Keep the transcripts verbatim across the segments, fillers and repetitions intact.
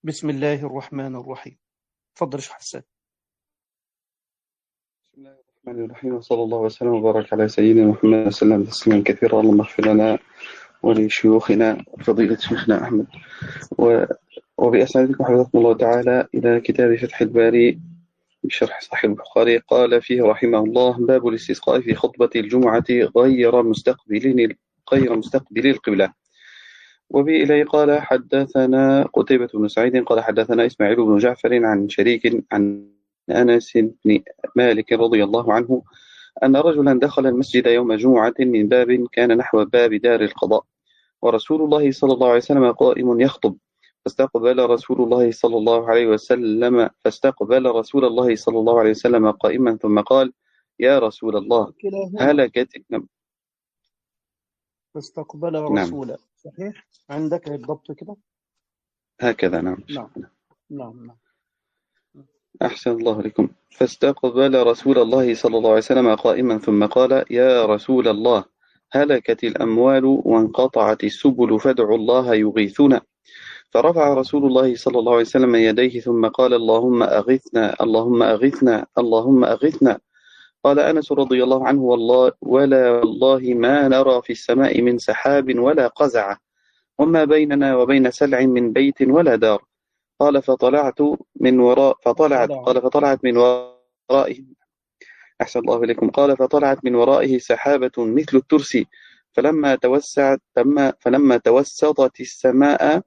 بسم الله الرحمن الرحيم. تفضل شيخ حسان. بسم الله الرحمن الرحيم، وصلى الله وسلم وبارك على سيدنا محمد وسلم تسليما كثيرا. اللهم اغفر لنا ولشيوخنا وفضيلة شيخنا أحمد و... وبأسانيدكم حفظكم الله تعالى إلى كتاب فتح الباري بشرح صحيح البخاري. قال فيه رحمه الله: باب الاستسقاء في خطبة الجمعة غير مستقبلين غير مستقبلي القبلة. وبإليه قال حدثنا قتيبة بن سعيد قال حدثنا إسماعيل بن جعفر عن شريك عن أنس بن مالك رضي الله عنه أن رجلا دخل المسجد يوم جمعة من باب كان نحو باب دار القضاء، ورسول الله صلى الله عليه وسلم قائم يخطب، فاستقبل رسول الله صلى الله عليه وسلم فاستقبل رسول الله صلى الله عليه وسلم قائما ثم قال: يا رسول الله هلكت. فاستقبل نعم. رسولا. صحيح عندك الضبط كده؟ هكذا. نعم. نعم نعم نعم. أحسن الله لكم. فاستقبل رسول الله صلى الله عليه وسلم قائما ثم قال: يا رسول الله هلكت الأموال وانقطعت السبل فادعوا الله يغيثنا. فرفع رسول الله صلى الله عليه وسلم يديه ثم قال: اللهم أغثنا اللهم أغثنا اللهم أغثنا. قال أنس رضي الله عنه: والله ولا والله ما نرى في السماء من سحاب ولا قزعة، وما بيننا وبين سلع من بيت ولا دار. قال فطلعت من وراء فطلعت قال فطلعت من ورائه أحسن الله إليكم قال فطلعت من ورائه سحابة مثل الترس، فلما توسعت فلما توسطت السماء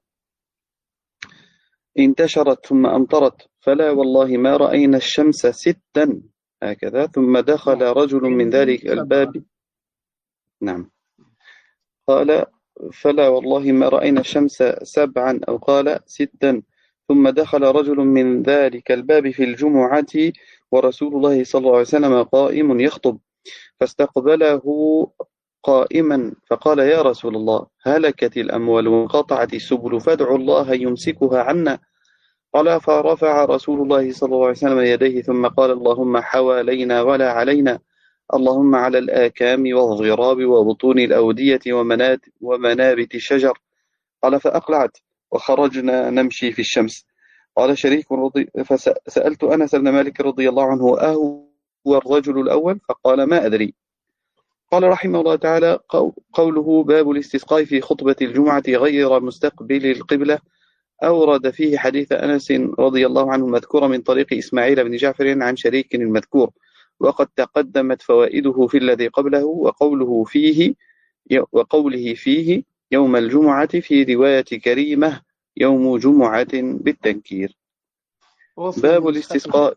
انتشرت ثم أمطرت، فلا والله ما رأينا الشمس ستا هكذا. ثم دخل رجل من ذلك الباب. نعم. قال فلا والله ما رأينا الشمس سبعا أو قال ستا. ثم دخل رجل من ذلك الباب في الجمعة ورسول الله صلى الله عليه وسلم قائم يخطب، فاستقبله قائما فقال: يا رسول الله هلكت الأموال وانقطعت السبل فادعوا الله يمسكها عنا. قال فرفع رسول الله صلى الله عليه وسلم يديه ثم قال: اللهم حوالينا ولا علينا، اللهم على الآكام والضراب وبطون الأودية ومنابت الشجر. قال فأقلعت وخرجنا نمشي في الشمس. قال شريك رضي فسألت أنس بن مالك رضي الله عنه: أهو الرجل الأول؟ فقال: ما أدري. قال رحمه الله تعالى: قوله باب الاستسقاء في خطبة الجمعة غير مستقبل القبلة، أورد فيه حديث أنس رضي الله عنه مذكورا من طريق إسماعيل بن جعفر عن شريك المذكور، وقد تقدمت فوائده في الذي قبله. وقوله فيه وقوله فيه يوم الجمعة في رواية كريمة يوم جمعة بالتنكير. باب الاستسقاء.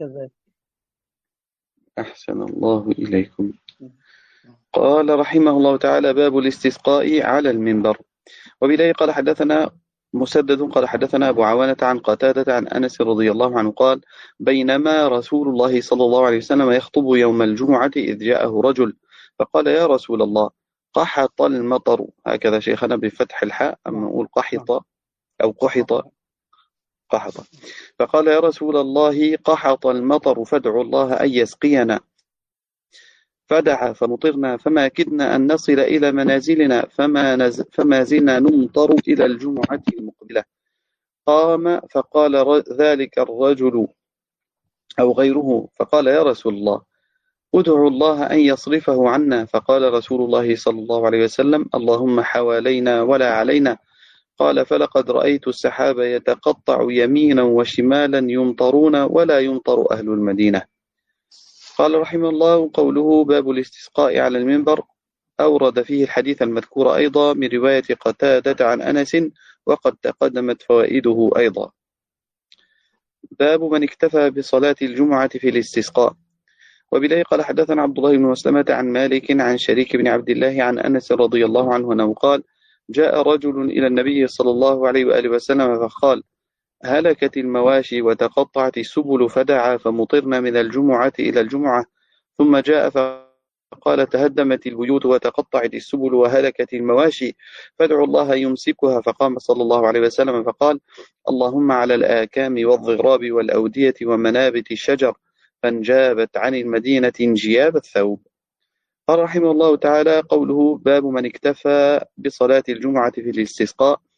أحسن الله إليكم. قال رحمه الله تعالى: باب الاستسقاء على المنبر. وبإليه قال حدثنا مسدد قال حدثنا أبو عوانة عن قتادة عن أنس رضي الله عنه قال: بينما رسول الله صلى الله عليه وسلم يخطب يوم الجمعة إذ جاءه رجل فقال: يا رسول الله قحط المطر. هكذا شيخنا بفتح الحاء، أما نقول قحط أو قحط قحط. فقال: يا رسول الله قحط المطر فادعوا الله أن يسقينا. فدعا فمطرنا فما كدنا أن نصل إلى منازلنا فما, نز... فما زلنا نمطر إلى الجمعة المقبلة. قام فقال ذلك الرجل أو غيره فقال: يا رسول الله ادعوا الله أن يصرفه عنا. فقال رسول الله صلى الله عليه وسلم: اللهم حوالينا ولا علينا. قال: فلقد رأيت السحاب يتقطع يمينا وشمالا يمطرون ولا يمطر أهل المدينة. قال رحمه الله: قوله باب الاستسقاء على المنبر، أورد فيه الحديث المذكور أيضا من رواية قتادة عن أنس، وقد تقدمت فوائده أيضا. باب من اكتفى بصلاة الجمعة في الاستسقاء. وبإليه قال حدثنا عبد الله بن مسلمة عن مالك عن شريك بن عبد الله عن أنس رضي الله عنه أنه قال: جاء رجل إلى النبي صلى الله عليه وآله وسلم فقال: هلكت المواشي وتقطعت السبل فدعا فمطرنا من الجمعة إلى الجمعة. ثم جاء فقال: تهدمت البيوت وتقطعت السبل وهلكت المواشي فادعوا الله يمسكها. فقام صلى الله عليه وسلم فقال: اللهم على الآكام والضراب والأودية ومنابت الشجر. فانجابت عن المدينة انجياب الثوب. قال رحمه الله تعالى: قوله باب من اكتفى بصلاة الجمعة في الاستسقاء.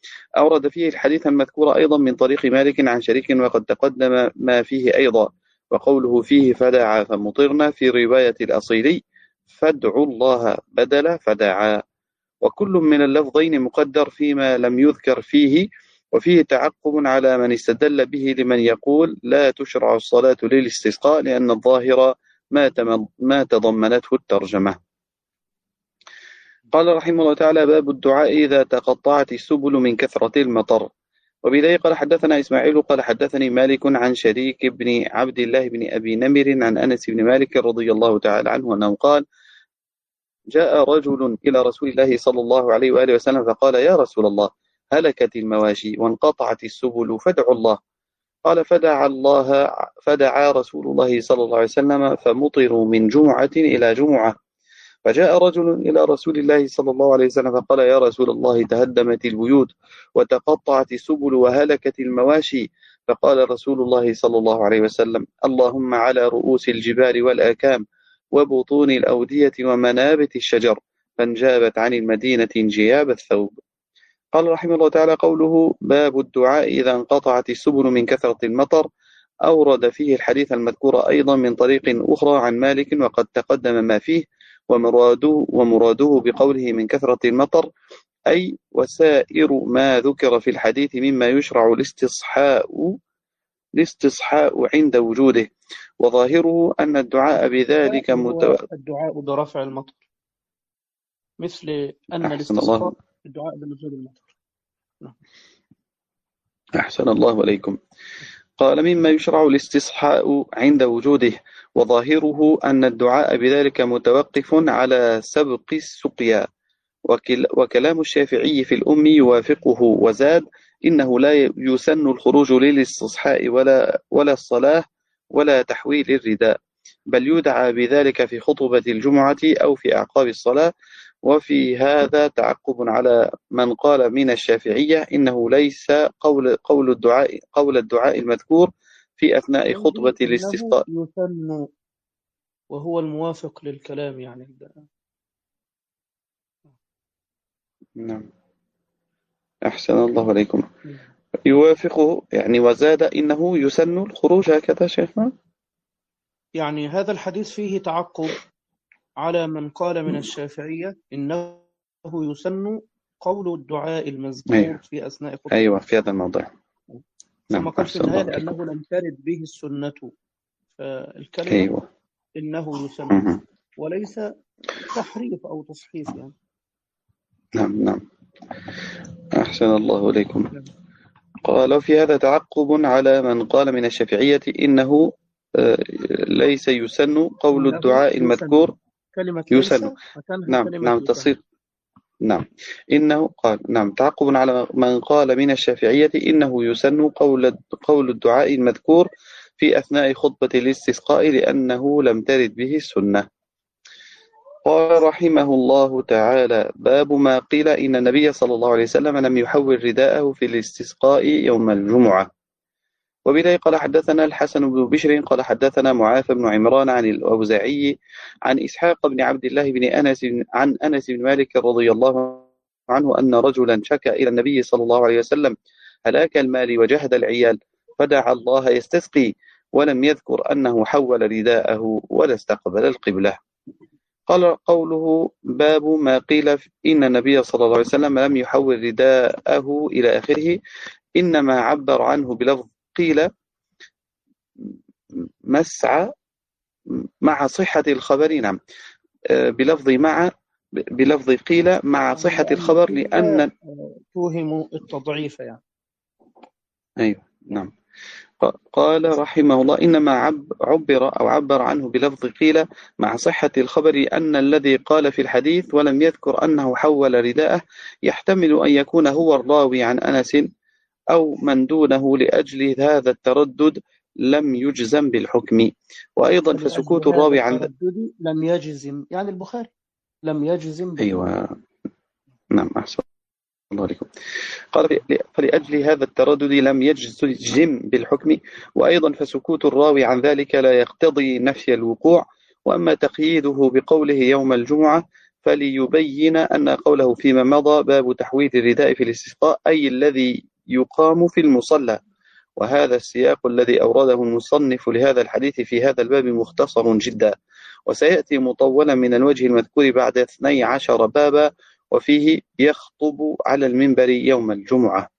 أورد فيه الحديث المذكور أيضا من طريق مالك عن شريك وقد تقدم ما فيه أيضا. وقوله فيه فدعا فمطرنا في رواية الأصيلي فادعوا الله بدل فدعا، وكل من اللفظين مقدر فيما لم يذكر فيه، وفيه تعقب على من استدل به لمن يقول لا تشرع الصلاة للاستسقاء لأن الظاهر ما ما تضمنته الترجمة. قال رحمه الله تعالى: باب الدعاء إذا تقطعت السبل من كثرة المطر. وبذلك قال حدثنا إسماعيل قال حدثني مالك عن شريك بن عبد الله بن أبي نمر عن أنس بن مالك رضي الله تعالى عنه أنه قال: جاء رجل إلى رسول الله صلى الله عليه وآله وسلم فقال: يا رسول الله، هلكت المواشي وانقطعت السبل فادعوا الله. قال: فدعا الله فدعا رسول الله صلى الله عليه وسلم فمطروا من جمعة إلى جمعة. فجاء رجل إلى رسول الله صلى الله عليه وسلم فقال: يا رسول الله، تهدمت البيوت وتقطعت السبل وهلكت المواشي. فقال رسول الله صلى الله عليه وسلم: اللهم على رؤوس الجبال والآكام وبطون الأودية ومنابت الشجر، فانجابت عن المدينة انجياب الثوب. قال رحمه الله تعالى: قوله باب الدعاء إذا انقطعت السبل من كثرة المطر، أورد فيه الحديث المذكور أيضا من طريق أخرى عن مالك وقد تقدم ما فيه، ومراده, ومراده بقوله من كثرة المطر أي وسائر ما ذكر في الحديث مما يشرع الاستصحاء الاستصحاء عند وجوده، وظاهره أن الدعاء بذلك متوقف. الدعاء برفع المطر، مثل أن الاستسقاء الدعاء بنزول المطر. أحسن الله عليكم. قال: مما يشرع الاستصحاء عند وجوده، وظاهره أن الدعاء بذلك متوقف على سبق السقيا. وكلام الشافعي في الأم يوافقه، وزاد: إنه لا يسن الخروج للاستصحاء ولا, ولا الصلاة ولا تحويل الرداء، بل يدعى بذلك في خطبة الجمعة أو في أعقاب الصلاة. وفي هذا تعقب على من قال من الشافعية إنه ليس قول, قول, الدعاء, قول الدعاء المذكور في أثناء خطبة الاستسقاء يسن، وهو الموافق للكلام يعني. نعم، أحسن الله عليكم. يوافقه يعني، وزاد إنه يسن الخروج، هكذا شيخنا. يعني هذا الحديث فيه تعقب على من قال من الشافعية إنه يسن قول الدعاء المذكور أيوة. في أثناء خطبة أيوة في هذا الموضوع. ثم قال في النهاية لأنه لم ترد به السنة، فالكلمة أيوة. إنه يسن وليس تحريف أو تصحيف يعني. نعم نعم، أحسن الله إليكم. قال: في هذا تعقب على من قال من الشافعية إنه ليس يسن قول الدعاء المذكور. كلمة يسن. نعم نعم تصير. نعم إنه قال نعم تعقب على من قال من الشافعية إنه يسن قول قول الدعاء المذكور في أثناء خطبة الاستسقاء لأنه لم ترد به السنة. قال رحمه الله تعالى: باب ما قيل إن النبي صلى الله عليه وسلم لم يحول رداءه في الاستسقاء يوم الجمعة. وبه قال حدثنا الحسن بن بشر قال حدثنا معاذ بن عمران عن الأوزاعي عن إسحاق بن عبد الله بن أنس عن أنس بن مالك رضي الله عنه أن رجلا شكى إلى النبي صلى الله عليه وسلم هلاك المال وجهد العيال، فدعا الله يستسقي، ولم يذكر أنه حول رداءه ولا استقبل القبلة. قال: قوله باب ما قيل إن النبي صلى الله عليه وسلم لم يحول رداءه إلى آخره، إنما عبر عنه بلفظ قيل مسعى مع صحة الخبر. نعم، بلفظ مع بلفظ قيل مع صحة الخبر، لأن توهم التضعيف يعني. أيوة نعم. قال رحمه الله: إنما عبر أو عبر عنه بلفظ قيل مع صحة الخبر، لأن الذي قال في الحديث ولم يذكر أنه حول رداءه يحتمل أن يكون هو الراوي عن أنس أو من دونه، لأجل هذا التردد لم يجزم بالحكم. وأيضا فسكوت الراوي عن التردد لم يجزم يعني البخاري لم يجزم بالحكم. أيوة نعم، أحسن الله عليكم. قال: فلأجل هذا التردد لم يجزم بالحكم. وأيضا فسكوت الراوي عن ذلك لا يقتضي نفي الوقوع. وأما تقييده بقوله يوم الجمعة فليبين أن قوله فيما مضى باب تحويل الرداء في الاستسقاء أي الذي يقام في المصلى، وهذا السياق الذي أورده المصنف لهذا الحديث في هذا الباب مختصر جدا، وسيأتي مطولا من الوجه المذكور بعد اثني عشر بابا، وفيه يخطب على المنبر يوم الجمعة.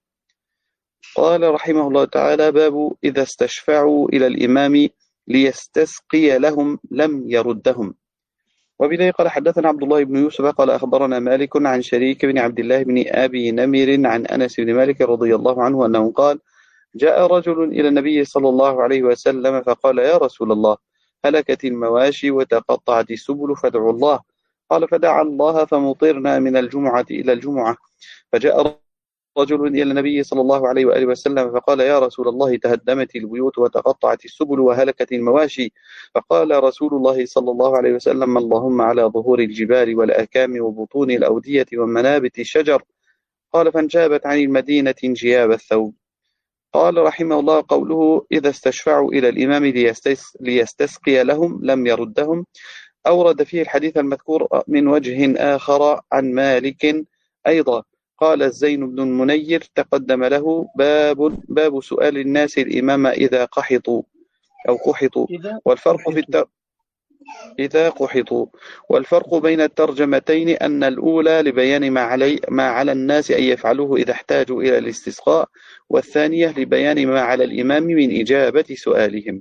قال رحمه الله تعالى: باب إذا استشفعوا إلى الإمام ليستسقي لهم لم يردهم. وبه قال حدثنا عبد الله بن يوسف قال أخبرنا مالك عن شريك بن عبد الله بن أبي نمر عن أنس بن مالك رضي الله عنه أنه قال: جاء رجل إلى النبي صلى الله عليه وسلم فقال: يا رسول الله، هلكت المواشي وتقطعت السبل فادعوا الله. قال: فدعا الله فمطرنا من الجمعة إلى الجمعة. فجاء رجل إلى النبي صلى الله عليه وآله وسلم فقال: يا رسول الله، تهدمت البيوت وتقطعت السبل وهلكت المواشي. فقال رسول الله صلى الله عليه وسلم: اللهم على ظهور الجبال والأكام وبطون الأودية ومنابت الشجر. قال: فانجابت عن المدينة انجياب الثوب. قال رحمه الله: قوله إذا استشفعوا إلى الإمام ليستس ليستسقي لهم لم يردهم، أورد فيه الحديث المذكور من وجه آخر عن مالك أيضا. قال الزين بن المنير: تقدم له باب باب سؤال الناس الإمام إذا قحطوا أو قحطوا، والفرق في التر... إذا قحطوا والفرق بين الترجمتين أن الأولى لبيان ما علي ما على الناس أن يفعلوه إذا احتاجوا إلى الاستسقاء، والثانية لبيان ما على الإمام من إجابة سؤالهم.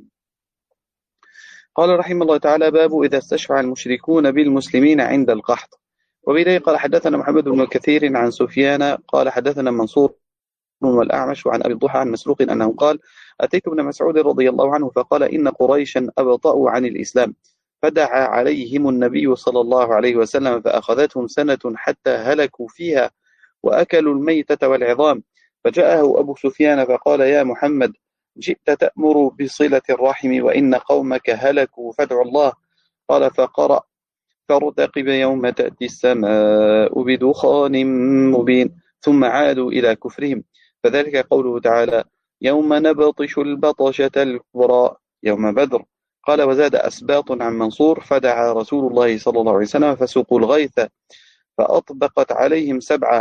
قال رحمه الله تعالى: باب إذا استشفع المشركون بالمسلمين عند القحط. وبه قال حدثنا محمد بن كثير عن سفيان قال حدثنا منصور والأعمش وعن أبي الضحى عن مسروق أنه قال: أتيت ابن مسعود رضي الله عنه فقال: إن قريشا أبطأوا عن الإسلام، فدعا عليهم النبي صلى الله عليه وسلم فأخذتهم سنة حتى هلكوا فيها وأكلوا الميتة والعظام. فجاءه أبو سفيان فقال: يا محمد، جئت تأمر بصلة الرحم وإن قومك هلكوا فادعوا الله. قال: فقرأ: فارتقب يوم تأتي السماء بدخان مبين، ثم عادوا إلى كفرهم. فذلك قوله تعالى: يوم نبطش البطشة الكبرى يوم بدر. قال: وزاد أسباط عن منصور: فدعا رسول الله صلى الله عليه وسلم فسقوا الغيث فأطبقت عليهم سبعة،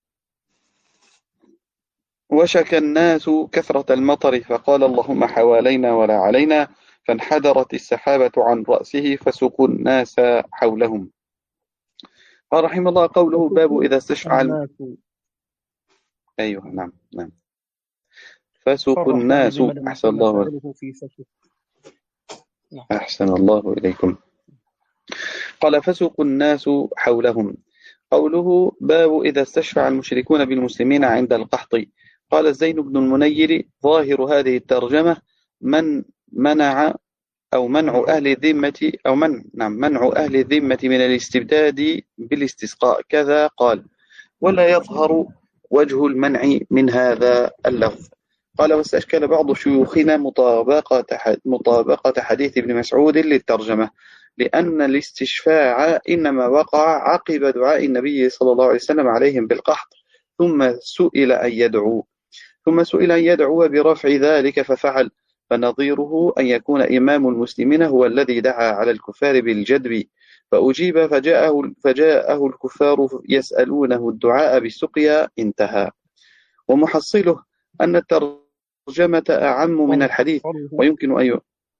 وشك الناس كثرة المطر فقال: اللهم حوالينا ولا علينا، فانحدرت السحابة عن رأسه فسقوا الناس حولهم. قال رحمه الله: قوله باب إذا استشفع الم... أيوه نعم نعم فسقوا الناس. أحسن الله أحسن الله إليكم. قال: فسقوا الناس حولهم. قوله باب إذا استشفع المشركون بالمسلمين عند القحط. قال الزين بن المنير: ظاهر هذه الترجمة من منع أو منع أهل الذمة أو من نعم منع أهل الذمة من الاستبداد بالاستسقاء، كذا قال، ولا يظهر وجه المنع من هذا اللفظ. قال: واستشكل بعض شيوخنا مطابقة مطابقة حديث ابن مسعود للترجمة، لأن الاستشفاع إنما وقع عقب دعاء النبي صلى الله عليه وسلم عليهم بالقحط، ثم سئل أن يدعو ثم سئل أن يدعو برفع ذلك ففعل، فنظيره أن يكون إمام المسلمين هو الذي دعا على الكفار بالجدب، فأجيب فجاءه, فجاءه الكفار يسألونه الدعاء بالسقيا، انتهى. ومحصله أن الترجمة أعم من الحديث، ويمكن أن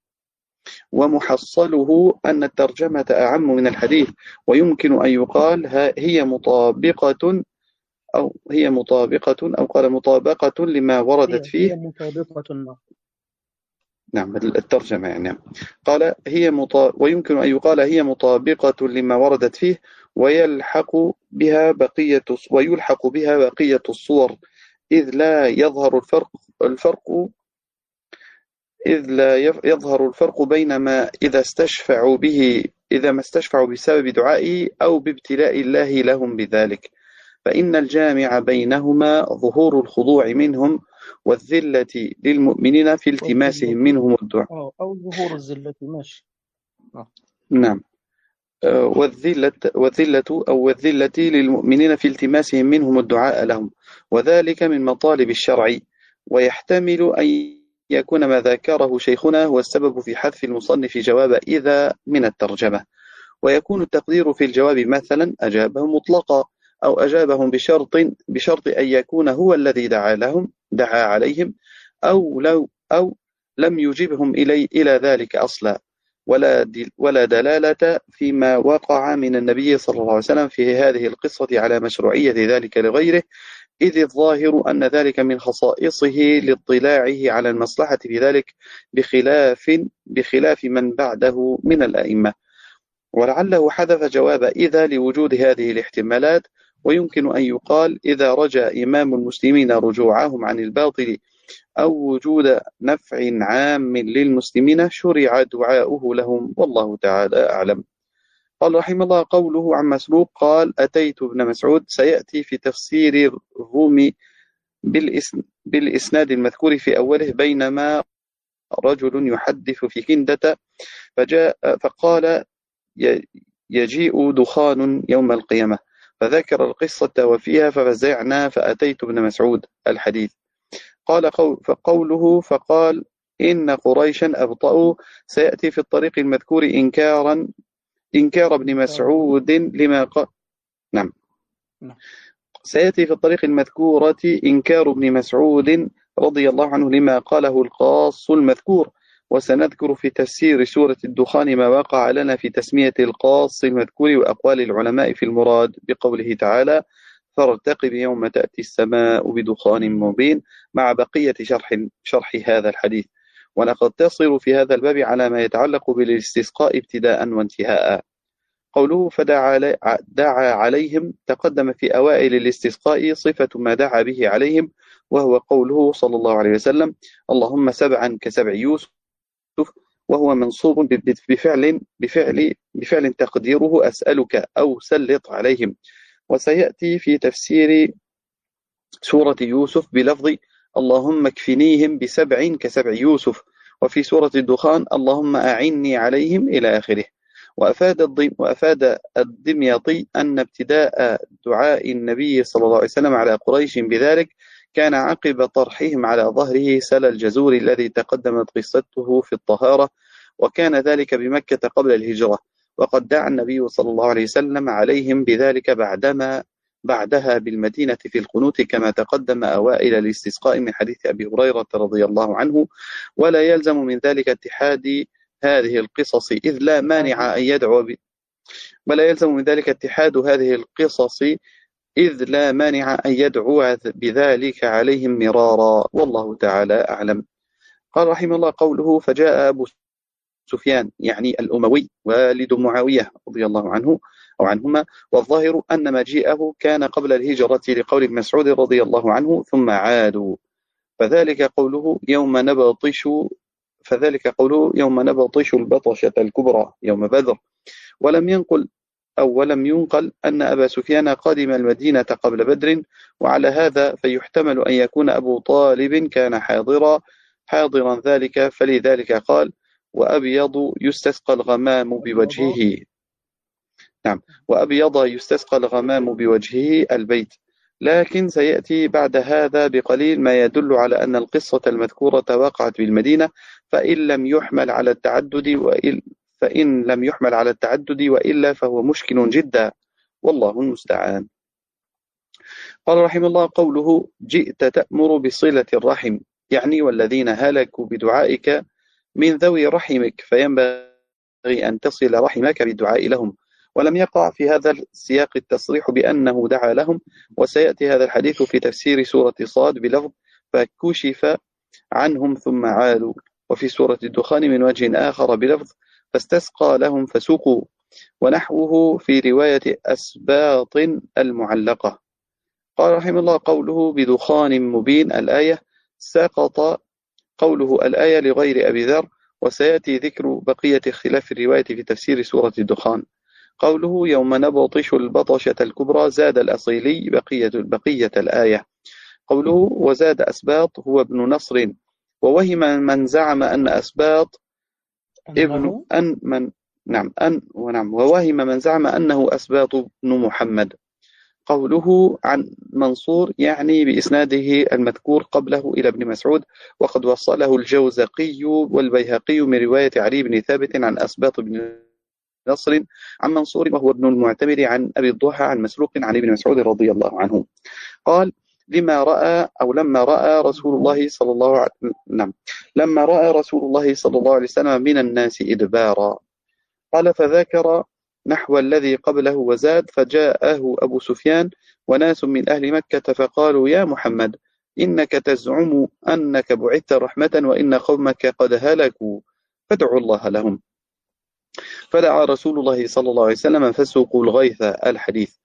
ومحصله أن الترجمة أعم من الحديث ويمكن أن يقال هي مطابقة أو هي مطابقة أو قال مطابقة لما وردت فيه. هي مطابقة. نعم الترجمة يعني. قال هي مطا... ويمكن أن يقال هي مطابقة لما وردت فيه، ويلحق بها بقية ويلحق بها بقية الصور، إذ لا يظهر الفرق الفرق إذ لا يظهر الفرق بين ما إذا استشفعوا به إذا ما استشفعوا بسبب دعائه أو بابتلاء الله لهم بذلك، فإن الجامع بينهما ظهور الخضوع منهم والذلة للمؤمنين في التماسهم منهم الدعاء، أو ظهور الذلة ماشي. نعم والذلة والذلة أو والذلة للمؤمنين في التماسهم منهم الدعاء لهم، وذلك من مطالب الشرع. ويحتمل أن يكون ما ذكره شيخنا هو السبب في حذف المصنف جواب إذا من الترجمة. ويكون التقدير في الجواب مثلا أجابهم مطلقا، أو أجابهم بشرط بشرط أن يكون هو الذي دعا لهم دعا عليهم، أو لو أو لم يجبهم إلي إلى ذلك أصلا، ولا ولا دلالة فيما وقع من النبي صلى الله عليه وسلم في هذه القصة على مشروعية ذلك لغيره، إذ الظاهر أن ذلك من خصائصه لاطلاعه على المصلحة في ذلك بخلاف بخلاف من بعده من الأئمة. ولعله حذف جواب إذا لوجود هذه الاحتمالات، ويمكن أن يقال إذا رجى إمام المسلمين رجوعهم عن الباطل أو وجود نفع عام للمسلمين شرع دعاؤه لهم، والله تعالى أعلم. قال رحمه الله قوله عن مسروق قال أتيت ابن مسعود سيأتي في تفسير الروم بالإسناد المذكور في أوله، بينما رجل يحدث في كندة فجاء فقال يجيء دخان يوم القيامة، فذكر القصة وفيها ففزعنا فأتيت ابن مسعود الحديث. قال قول فقوله فقال إن قريشا أبطأوا سيأتي في الطريق المذكور إنكارا إنكار ابن مسعود لما قال نعم سيأتي في الطريق المذكورة إنكار ابن مسعود رضي الله عنه لما قاله القاص المذكور، وسنذكر في تفسير سورة الدخان ما وقع لنا في تسمية القاص المذكور وأقوال العلماء في المراد بقوله تعالى فارتقب يوم تأتي السماء بدخان مبين، مع بقية شرح, شرح هذا الحديث. ونقتصر في هذا الباب على ما يتعلق بالاستسقاء ابتداء وانتهاء. قوله فدعا دعا عليهم تقدم في أوائل الاستسقاء صفة ما دعا به عليهم، وهو قوله صلى الله عليه وسلم اللهم سبعا كسبع يوسف، وهو منصوب بفعل بفعل بفعل تقديره أسألك أو سلط عليهم. وسيأتي في تفسير سورة يوسف بلفظ اللهم اكفنيهم بسبع كسبع يوسف، وفي سورة الدخان اللهم أعني عليهم إلى آخره. وأفاد الضم وأفاد الدمياطي أن ابتداء دعاء النبي صلى الله عليه وسلم على قريش بذلك كان عقب طرحهم على ظهره سل الجزور الذي تقدمت قصته في الطهارة، وكان ذلك بمكة قبل الهجرة، وقد دعا النبي صلى الله عليه وسلم عليهم بذلك بعدما بعدها بالمدينة في القنوت كما تقدم أوائل الاستسقاء من حديث أبي هريرة رضي الله عنه. ولا يلزم من ذلك اتحاد هذه القصص إذ لا مانع أن يدعو ب... ولا يلزم من ذلك اتحاد هذه القصص إذ لا مانع أن يدعو بذلك عليهم مرارا، والله تعالى أعلم. قال رحمه الله قوله فجاء أبو سفيان يعني الأموي والد معاوية رضي الله عنه أو عنهما، والظاهر أن مجيئه كان قبل الهجرة لقول ابن مسعود رضي الله عنه ثم عادوا، فذلك قوله يوم نبطش فذلك قوله يوم نبطش البطشة الكبرى يوم بدر. ولم ينقل أو ولم ينقل أن أبا سفيان قدم المدينة قبل بدر، وعلى هذا فيحتمل أن يكون أبو طالب كان حاضرا حاضرا ذلك، فلذلك قال وأبيض يستسقى الغمام بوجهه نعم وأبيض يستسقى الغمام بوجهه البيت. لكن سيأتي بعد هذا بقليل ما يدل على أن القصة المذكورة وقعت بالمدينة، فإن لم يحمل على التعدد وإن فإن لم يحمل على التعدد وإلا فهو مشكل جدا، والله المستعان. قال رحمه الله قوله جئت تأمر بصلة الرحم، يعني والذين هلكوا بدعائك من ذوي رحمك، فينبغي أن تصل رحمك بالدعاء لهم. ولم يقع في هذا السياق التصريح بأنه دعا لهم، وسيأتي هذا الحديث في تفسير سورة صاد بلفظ فكشف عنهم ثم عادوا، وفي سورة الدخان من وجه آخر بلفظ فاستسقى لهم فسقوا، ونحوه في رواية أسباط المعلقة. قال رحمه الله قوله بدخان مبين الآية سقط قوله الآية لغير أبي ذر، وسيأتي ذكر بقية اختلاف الرواية في تفسير سورة الدخان. قوله يوم نبطش البطشة الكبرى زاد الأصيلي بقية, بقية الآية. قوله وزاد أسباط هو ابن نصر، ووهم من زعم أن أسباط ابن أن من نعم أن ونعم ووهم من زعم أنه أسباط ابن محمد. قوله عن منصور يعني بإسناده المذكور قبله إلى ابن مسعود، وقد وصله الجوزقي والبيهقي من رواية علي بن ثابت عن أسباط بن نصر عن منصور وهو ابن المعتمر عن أبي الضحى عن مسروق عن ابن مسعود رضي الله عنه قال لما رأى أو لما رأى رسول الله صلى الله عليه نعم لما رأى رسول الله صلى الله عليه وسلم من الناس إدبارا قال فذكر نحو الذي قبله وزاد فجاءه أبو سفيان وناس من أهل مكة فقالوا يا محمد إنك تزعم أنك بعثت رحمة وإن قومك قد هلكوا فادعوا الله لهم فدعا رسول الله صلى الله عليه وسلم فسقوا الغيث الحديث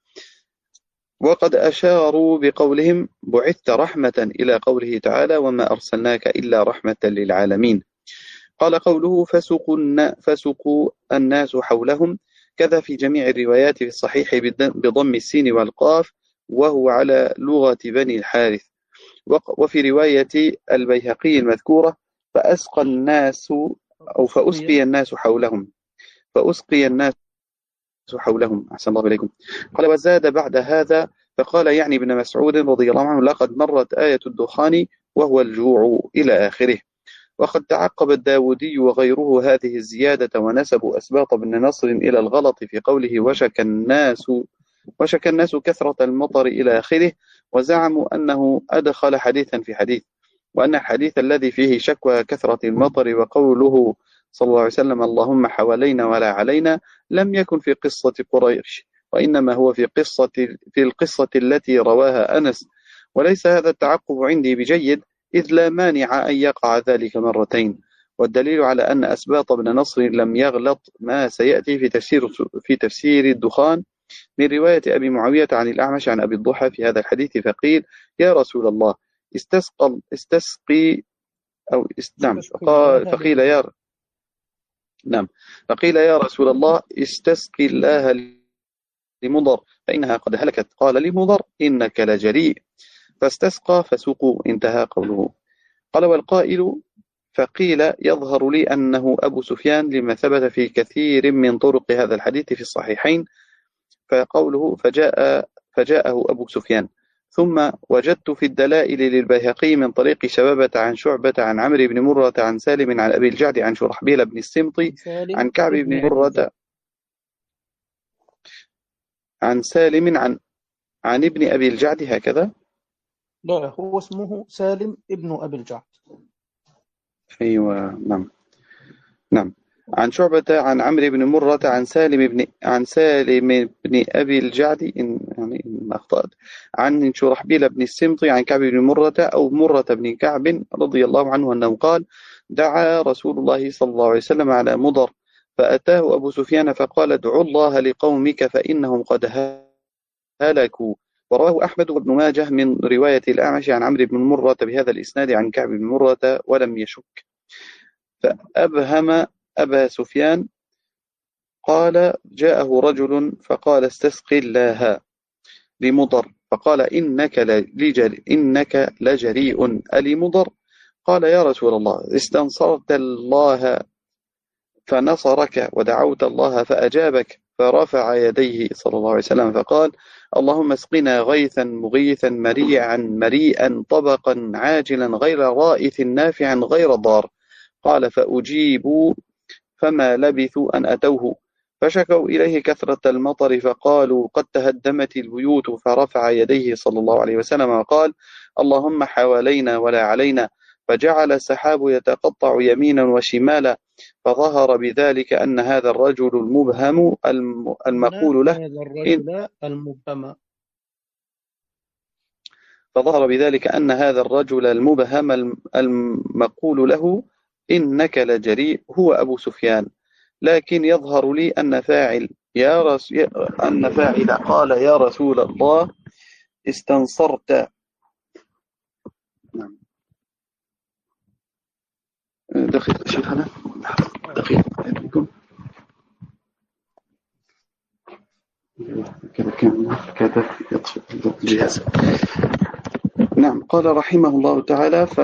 وقد أشاروا بقولهم بعثت رحمة إلى قوله تعالى وما أرسلناك إلا رحمة للعالمين قال قوله فسقوا, فسقوا الناس حولهم كذا في جميع الروايات في الصحيح بضم السين والقاف وهو على لغة بني الحارث وفي رواية البيهقي المذكورة فأسقى الناس أو فأسقي الناس حولهم فأسقي الناس حولهم أحسن الله إليكم قال وزاد بعد هذا فقال يعني ابن مسعود رضي الله عنه لقد مرت آية الدخان وهو الجوع إلى آخره وقد تعقب الداودي وغيره هذه الزيادة ونسبوا أسباط بن نصر إلى الغلط في قوله وشك الناس وشك الناس كثرة المطر إلى آخره وزعموا أنه أدخل حديثا في حديث وأن الحديث الذي فيه شكوى كثرة المطر وقوله صلى الله عليه وسلم اللهم حوالينا ولا علينا لم يكن في قصة قريش وإنما هو في قصة في القصة التي رواها أنس وليس هذا التعقب عندي بجيد إذ لا مانع أن يقع ذلك مرتين والدليل على أن أسباط بن نصر لم يغلط ما سيأتي في تفسير في تفسير الدخان من رواية أبي معاوية عن الأعمش عن أبي الضحى في هذا الحديث فقيل يا رسول الله استسقى استسقي أو نعم فقيل يا نعم فقيل يا رسول الله استسقي الله لمضر فإنها قد هلكت قال لمضر إنك لجريء فاستسقى فسقوا انتهى قوله قال والقائل فقيل يظهر لي أنه أبو سفيان لما ثبت في كثير من طرق هذا الحديث في الصحيحين فقوله فجاء فجاءه أبو سفيان ثم وجدت في الدلائل للبيهقي من طريق شبابة عن شعبة عن عمرو بن مرة عن سالم عن أبي الجعد عن شرحبيل بن السمطي عن كعب بن مرة عن سالم عن عن ابن أبي الجعد هكذا لا هو اسمه سالم ابن أبي الجعد أيوة نعم نعم عن شعبة عن عمرو بن مرة عن سالم بن عن سالم بن أبي الجعد إن يعني إن أخطأت عن شرحبيل بن السمطي عن كعب بن مرة أو مرة بن كعب رضي الله عنه أنه قال دعا رسول الله صلى الله عليه وسلم على مضر فأتاه أبو سفيان فقال ادعوا الله لقومك فإنهم قد هلكوا ورواه أحمد بن ماجه من رواية الأعمش عن عمرو بن مرة بهذا الإسناد عن كعب بن مرة ولم يشك فأبهم أبا سفيان قال جاءه رجل فقال استسقي الله لمضر فقال إنك لجريء إنك لجريء ألي مضر قال يا رسول الله استنصرت الله فنصرك ودعوت الله فأجابك فرفع يديه صلى الله عليه وسلم فقال اللهم اسقنا غيثا مغيثا مريعا مريئا طبقا عاجلا غير رائث نافعا غير ضار قال فأجيبوا فما لبثوا أن أتوه فشكوا إليه كثرة المطر فقالوا قد تهدمت البيوت فرفع يديه صلى الله عليه وسلم وقال اللهم حوالينا ولا علينا فجعل السحاب يتقطع يمينا وشمالا فظهر بذلك أن هذا الرجل المبهم المقول له هذا الرجل المبهم فظهر بذلك أن هذا الرجل المبهم المقول له إنك لجريء هو أبو سفيان لكن يظهر لي أن فاعل يا رس... أن فاعل قال يا رسول الله استنصرت نعم دقيقة شيخنا دقيقة كذا كان كذا يطفئ الجهاز نعم قال رحمه الله تعالى ف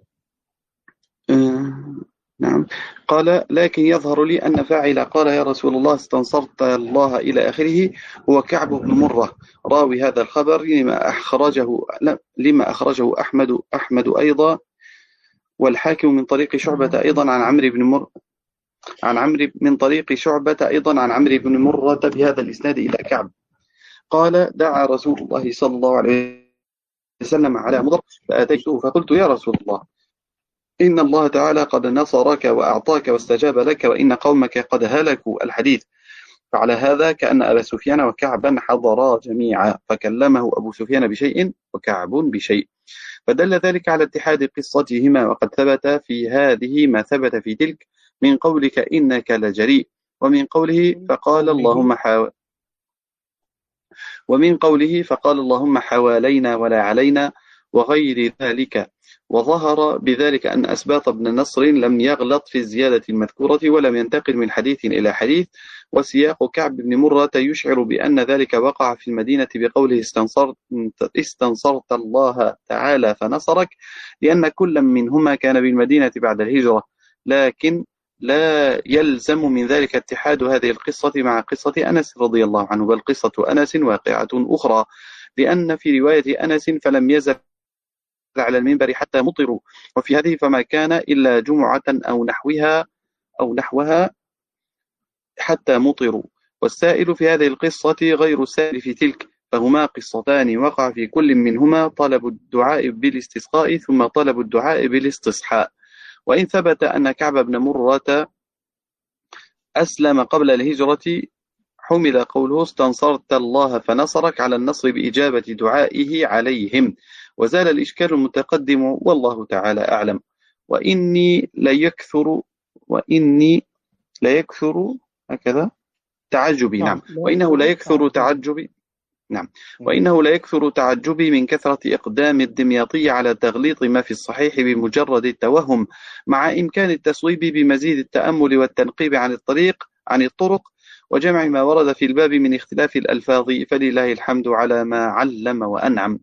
نعم قال لكن يظهر لي أن فاعل قال يا رسول الله استنصرت الله إلى آخره هو كعب بن مرة راوي هذا الخبر لما أخرجه لما أخرجه أحمد أحمد أيضا والحاكم من طريق شعبة أيضا عن عمرو بن مرة عن عمرو من طريق شعبة أيضا عن عمرو بن مرة بهذا الإسناد إلى كعب قال دعا رسول الله صلى الله عليه وسلم على مضر فأتيته فقلت يا رسول الله إن الله تعالى قد نصرك وأعطاك واستجاب لك وإن قومك قد هلكوا الحديث. فعلى هذا كأن أبا سفيان وكعبا حضرا جميعا فكلمه أبو سفيان بشيء وكعب بشيء، فدل ذلك على اتحاد قصتهما. وقد ثبت في هذه ما ثبت في تلك من قولك إنك لجريء، ومن قوله فقال اللهم حاو ومن قوله فقال اللهم حوالينا ولا علينا وغير ذلك. وظهر بذلك أن أسباط بن نصر لم يغلط في الزيادة المذكورة ولم ينتقل من حديث إلى حديث. وسياق كعب بن مرة يشعر بأن ذلك وقع في المدينة بقوله استنصرت, استنصرت الله تعالى فنصرك، لأن كل منهما كان بالمدينة بعد الهجرة، لكن لا يلزم من ذلك اتحاد هذه القصة مع قصة أنس رضي الله عنه، بل قصة أنس واقعة أخرى، لأن في رواية أنس فلم يزل على المنبر حتى مطروا، وفي هذه فما كان إلا جمعة أو نحوها أو نحوها حتى مطروا. والسائل في هذه القصة غير السائل في تلك، فهما قصتان وقع في كل منهما طلب الدعاء بالاستسقاء ثم طلب الدعاء بالاستصحاء. وإن ثبت أن كعب بن مرة أسلم قبل الهجرة حمل قوله استنصرت الله فنصرك على النصر بإجابة دعائه عليهم، وزال الإشكال المتقدم والله تعالى أعلم. وإني ليكثر وإني ليكثر هكذا تعجبي نعم وإنه ليكثر تعجبي نعم وإنه ليكثر تعجبي من كثرة إقدام الدمياطي على تغليط ما في الصحيح بمجرد التوهم، مع إمكان التصويب بمزيد التأمل والتنقيب عن الطريق عن الطرق وجمع ما ورد في الباب من اختلاف الألفاظ، فلله الحمد على ما علم وأنعم.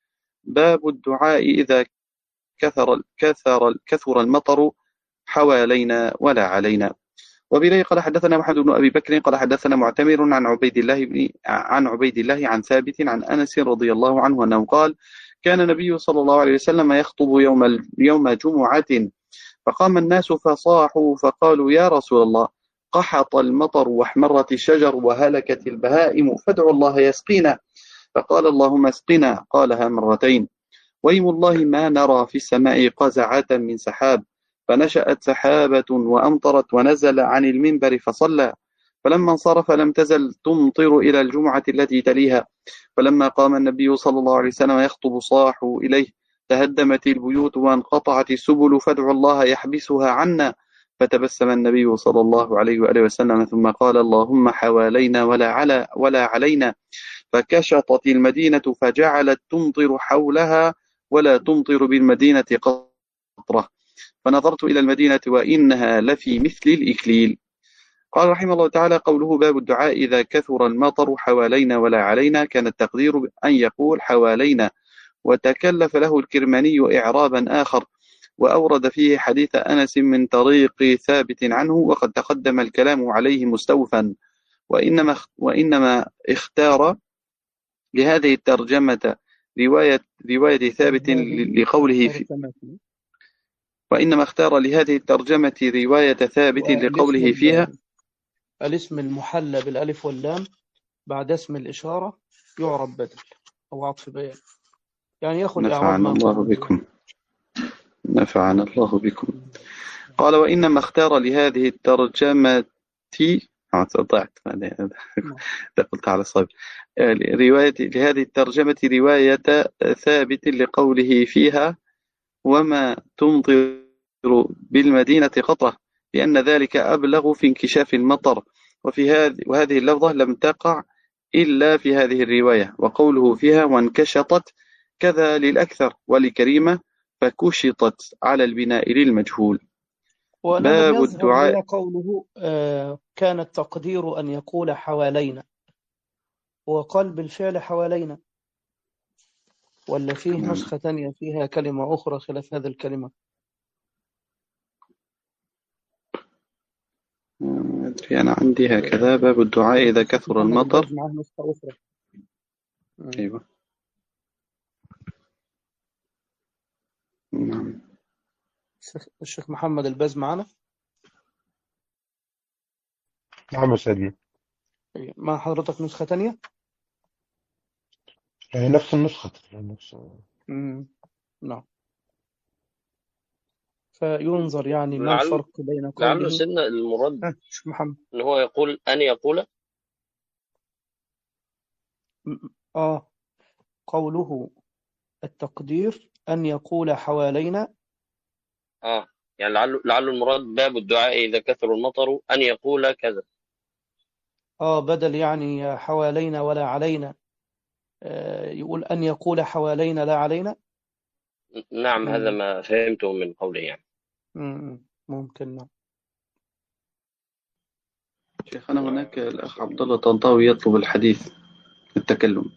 باب الدعاء إذا كثر كثر كثر المطر حوالينا ولا علينا. وبه قال حدثنا محمد بن أبي بكر قال حدثنا معتمر عن عبيد الله بن عن عبيد الله عن ثابت عن أنس رضي الله عنه أنه قال كان النبي صلى الله عليه وسلم يخطب يوم يوم جمعة فقام الناس فصاحوا فقالوا يا رسول الله قحط المطر واحمرت الشجر وهلكت البهائم فادعوا الله يسقينا، فقال اللهم اسقنا، قالها مرتين. ويم الله ما نرى في السماء قزعة من سحاب، فنشأت سحابة وأمطرت ونزل عن المنبر فصلى، فلما انصرف لم تزل تمطر إلى الجمعة التي تليها، فلما قام النبي صلى الله عليه وسلم يخطب صاحوا إليه تهدمت البيوت وانقطعت السبل فادعوا الله يحبسها عنا، فتبسم النبي صلى الله عليه وآله وسلم ثم قال اللهم حوالينا ولا على ولا علينا، فكشطت المدينة فجعلت تمطر حولها ولا تمطر بالمدينة قطرة، فنظرت إلى المدينة وإنها لفي مثل الإكليل. قال رحمه الله تعالى قوله باب الدعاء إذا كثر المطر حوالينا ولا علينا، كان التقدير أن يقول حوالينا، وتكلف له الكرماني إعرابا آخر وأورد فيه حديث أنس من طريق ثابت عنه، وقد تقدم الكلام عليه مستوفا، وإنما وإنما اختار لهذه الترجمة رواية رواية ثابت لقوله في وإنما اختار لهذه الترجمة رواية ثابت لقوله فيها الاسم المحلى بالألف واللام بعد اسم الإشارة يعرب بدل أو عطف بيان، يعني يأخذ نفعنا الله بكم نفعنا الله بكم. قال وإنما اختار لهذه الترجمة ضعت قلت على الصواب رواية لهذه الترجمة رواية ثابت لقوله فيها وما تمطر بالمدينة قطرة، لأن ذلك أبلغ في انكشاف المطر، وفي هذه وهذه اللفظة لم تقع إلا في هذه الرواية. وقوله فيها وانكشطت كذا للأكثر، ولكريمة فكشطت على البناء للمجهول. باب الدعاء قوله آه كان التقدير أن يقول حوالينا، وقال بالفعل حوالينا، ولا فيه نسخة تانية فيها كلمة أخرى خلاف هذه الكلمة؟ أدري أنا عندي هكذا باب الدعاء إذا كثر المطر. معه نسخة أخرى. أيوة نعم. الشيخ محمد الباز معنا. نعم يا سيدنا. مع حضرتك نسخة تانية؟ يعني نفس النسخة نفس. مم. نعم. فينظر يعني ما لعل الفرق بين لعله قوله. سيدنا المراد ها شيخ محمد. ان هو يقول ان يقول. م- آه قوله التقدير أن يقول حوالينا. اه يعني لعله لعله المراد باب الدعاء اذا كثر المطر ان يقول كذا. آه بدل يعني حوالينا ولا علينا، آه يقول أن يقول حوالينا لا علينا. نعم هذا مم. ما فهمته من قوله يعني. مم. ممكن. نعم. شيخنا هناك الأخ عبد الله طنطاوي يطلب الحديث التكلم.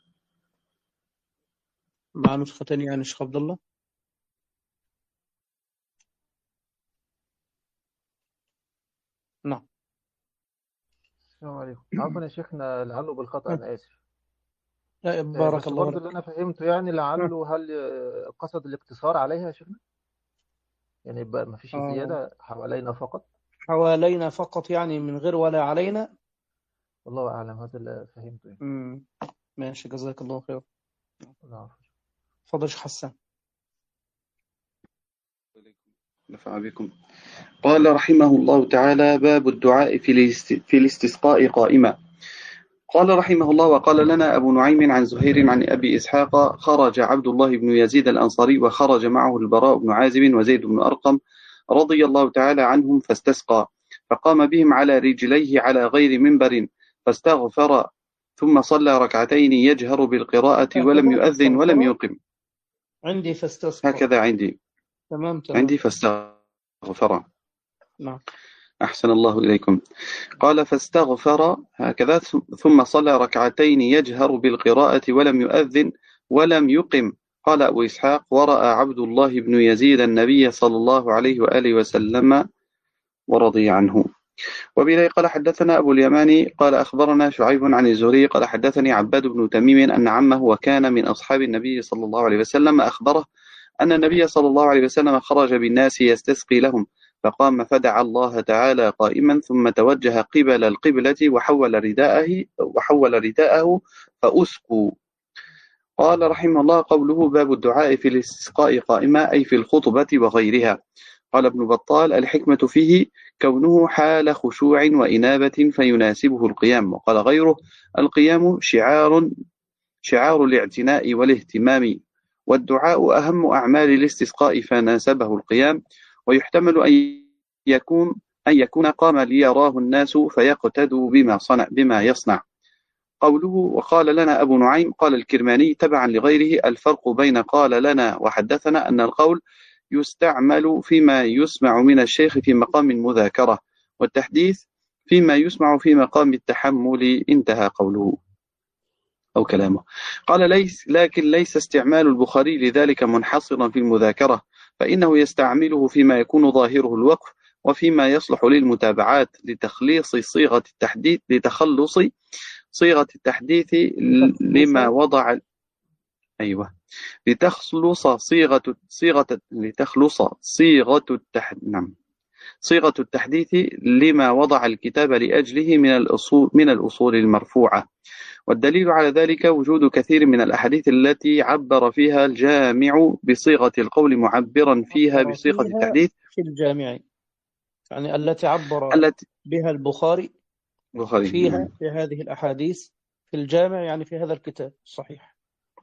مع نسخة تانية يعني شيخ عبد الله. نعم. السلام عليكم. عفوا يا شيخنا، لعله بالخطأ، ها. أنا آسف. لا، آه، بارك بس الله برضو اللي لك. أنا فهمته يعني ها. لعله هل آه، قصد الاقتصار عليها يا شيخنا؟ يعني يبقى ما فيش آه زيادة، حوالينا فقط. حوالينا فقط يعني من غير ولا علينا. والله أعلم، هذا اللي فهمته يعني. مم. ماشي، جزاك الله خير. العفو. اتفضل يا شيخ حسان. نفع بكم. قال رحمه الله تعالى: باب الدعاء في الاست- في الاستسقاء قائما. قال رحمه الله: وقال لنا أبو نعيم عن زهير عن أبي إسحاق: خرج عبد الله بن يزيد الأنصاري وخرج معه البراء بن عازب وزيد بن أرقم رضي الله تعالى عنهم فاستسقى، فقام بهم على رجليه على غير منبر فاستغفر، ثم صلى ركعتين يجهر بالقراءة ولم هكذا يؤذن ولم فاستغفر. يقم. عندي فاستسقى. هكذا عندي تمام تمام. عندي فاستغفر. نعم. أحسن الله إليكم. قال: فاستغفر هكذا ثم صلى ركعتين يجهر بالقراءة ولم يؤذن ولم يقم. قال أبو إسحاق: ورأى عبد الله بن يزيد النبي صلى الله عليه وآله وسلم ورضي عنه. وبه قال: حدثنا أبو اليماني قال: أخبرنا شعيب عن الزهري قال: حدثني عباد بن تميم أن عمه وكان من أصحاب النبي صلى الله عليه وسلم أخبره أن النبي صلى الله عليه وسلم خرج بالناس يستسقي لهم، فقام فدعا الله تعالى قائما، ثم توجه قبل القبلة وحول رداءه وحول رداءه فأسقوا. قال رحمه الله: قوله باب الدعاء في الاستسقاء قائما أي في الخطبة وغيرها. قال ابن بطال: الحكمة فيه كونه حال خشوع وإنابة فيناسبه القيام. وقال غيره: القيام شعار شعار الاعتناء والاهتمام، والدعاء أهم أعمال الاستسقاء فناسبه القيام. ويحتمل أن يكون أن يكون قام ليراه الناس فيقتدوا بما صنع بما يصنع. قوله: وقال لنا أبو نعيم، قال الكرماني تبعا لغيره: الفرق بين قال لنا وحدثنا أن القول يستعمل فيما يسمع من الشيخ في مقام المذاكرة، والتحديث فيما يسمع في مقام التحمل. انتهى قوله أو كلامه. قال: ليس لكن ليس استعمال البخاري لذلك منحصرا في المذاكرة، فإنه يستعمله فيما يكون ظاهره الوقف وفيما يصلح للمتابعات لتخليص صيغة التحديث لتخلص صيغة التحديث لما وضع أيوة لتخلص صيغة صيغة لتخلص صيغة التحديث نعم صيغة التحديث لما وضع الكتاب لأجله من الأصول من الأصول المرفوعة. والدليل على ذلك وجود كثير من الأحاديث التي عبر فيها الجامع بصيغة القول معبرا فيها عبر بصيغة فيها التحديث، في الجامع، يعني التي عبر التي بها البخاري بخاري فيها نعم. في هذه الأحاديث في الجامع، يعني في هذا الكتاب صحيح.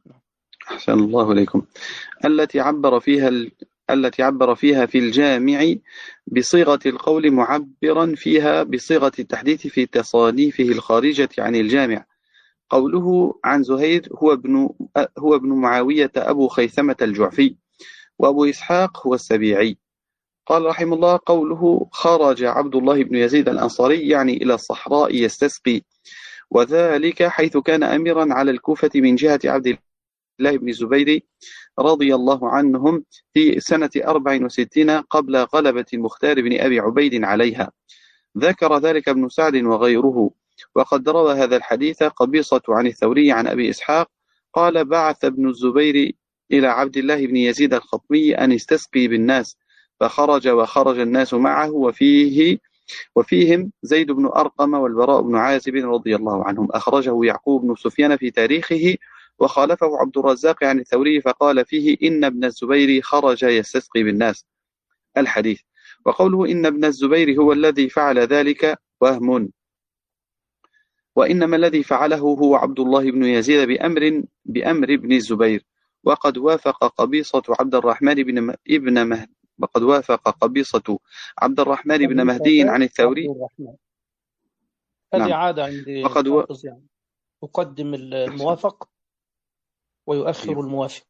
أحسن الله إليكم. التي عبر فيها ال... التي عبر فيها في الجامع بصيغة القول معبرا فيها بصيغة التحديث في تصانيفه الخارجة عن الجامع. قوله عن زهير هو ابن هو ابن معاوية أبو خيثمة الجعفي، وأبو إسحاق هو السبيعي. قال رحمه الله: قوله خرج عبد الله بن يزيد الأنصاري يعني إلى الصحراء يستسقي، وذلك حيث كان أميرا على الكوفة من جهة عبد الله بن الزبير رضي الله عنهم في سنة أربع وستين قبل غلبة المختار بن أبي عبيد عليها. ذكر ذلك ابن سعد وغيره. وقد روى هذا الحديث قبيصة عن الثوري عن أبي إسحاق قال: بعث ابن الزبير إلى عبد الله بن يزيد الخطمي أن يستسقي بالناس، فخرج وخرج الناس معه، وفيه وفيهم زيد بن أرقم والبراء بن عازب رضي الله عنهم. أخرجه يعقوب بن سفيان في تاريخه، وخالفه عبد الرزاق عن الثوري فقال فيه إن ابن الزبير خرج يستسقي بالناس الحديث. وقوله إن ابن الزبير هو الذي فعل ذلك وهم، وإنما الذي فعله هو عبد الله بن يزيد بأمر بأمر ابن الزبير. وقد وافق قبيصة عبد الرحمن بن ابن مهدي وقد وافق قبيصة عبد الرحمن بن مهدي عن الثوري. هذه نعم. عادة عندي وقد و... حافظ، يعني أقدم الموافق ويؤخر الموافق.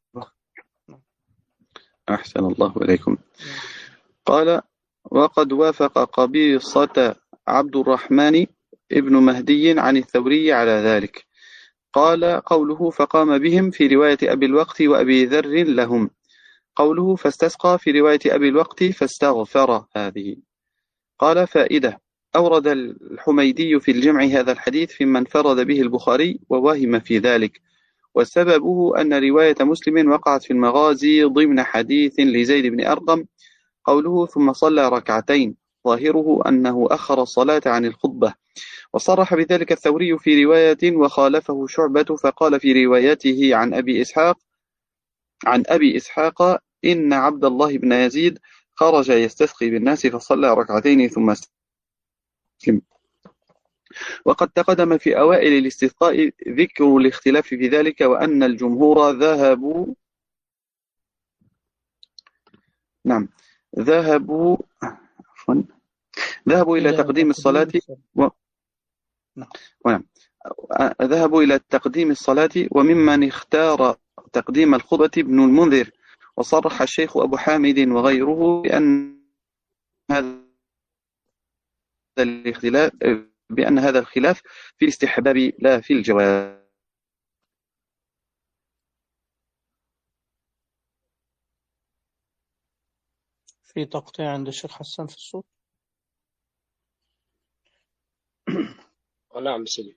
أحسن الله إليكم. قال وقد وافق قبيصة عبد الرحمن ابن مهدي عن الثوري على ذلك. قال قوله فقام بهم في رواية أبي الوقت وأبي ذر لهم. قوله فاستسقى في رواية أبي الوقت فاستغفر هذه. قال فائدة: أورد الحميدي في الجمع هذا الحديث فيما انفرد به البخاري ووهم في ذلك، وسببه أن رواية مسلم وقعت في المغازي ضمن حديث لزيد بن أرقم. قوله ثم صلى ركعتين ظاهره أنه أخر الصلاة عن الخطبة، وصرح بذلك الثوري في رواية وخالفه شعبة فقال في روايته عن أبي إسحاق عن أبي إسحاق إن عبد الله بن يزيد خرج يستسقي بالناس فصلى ركعتين ثم استسلم. وقد تقدم في أوائل الاستسقاء ذكر الاختلاف في ذلك، وأن الجمهور ذهبوا نعم ذهبوا عفوا ذهبوا إلى تقديم الصلاة و... ونعم ذهبوا إلى تقديم الصلاة، وممن اختار تقديم الخطبة ابن المنذر. وصرح الشيخ أبو حامد وغيره بأن هذا الاختلاف بأن هذا الخلاف في الاستحباب لا في الجواز. في تقطيع عند الشيخ حسان في الصوت. نعم سيدي.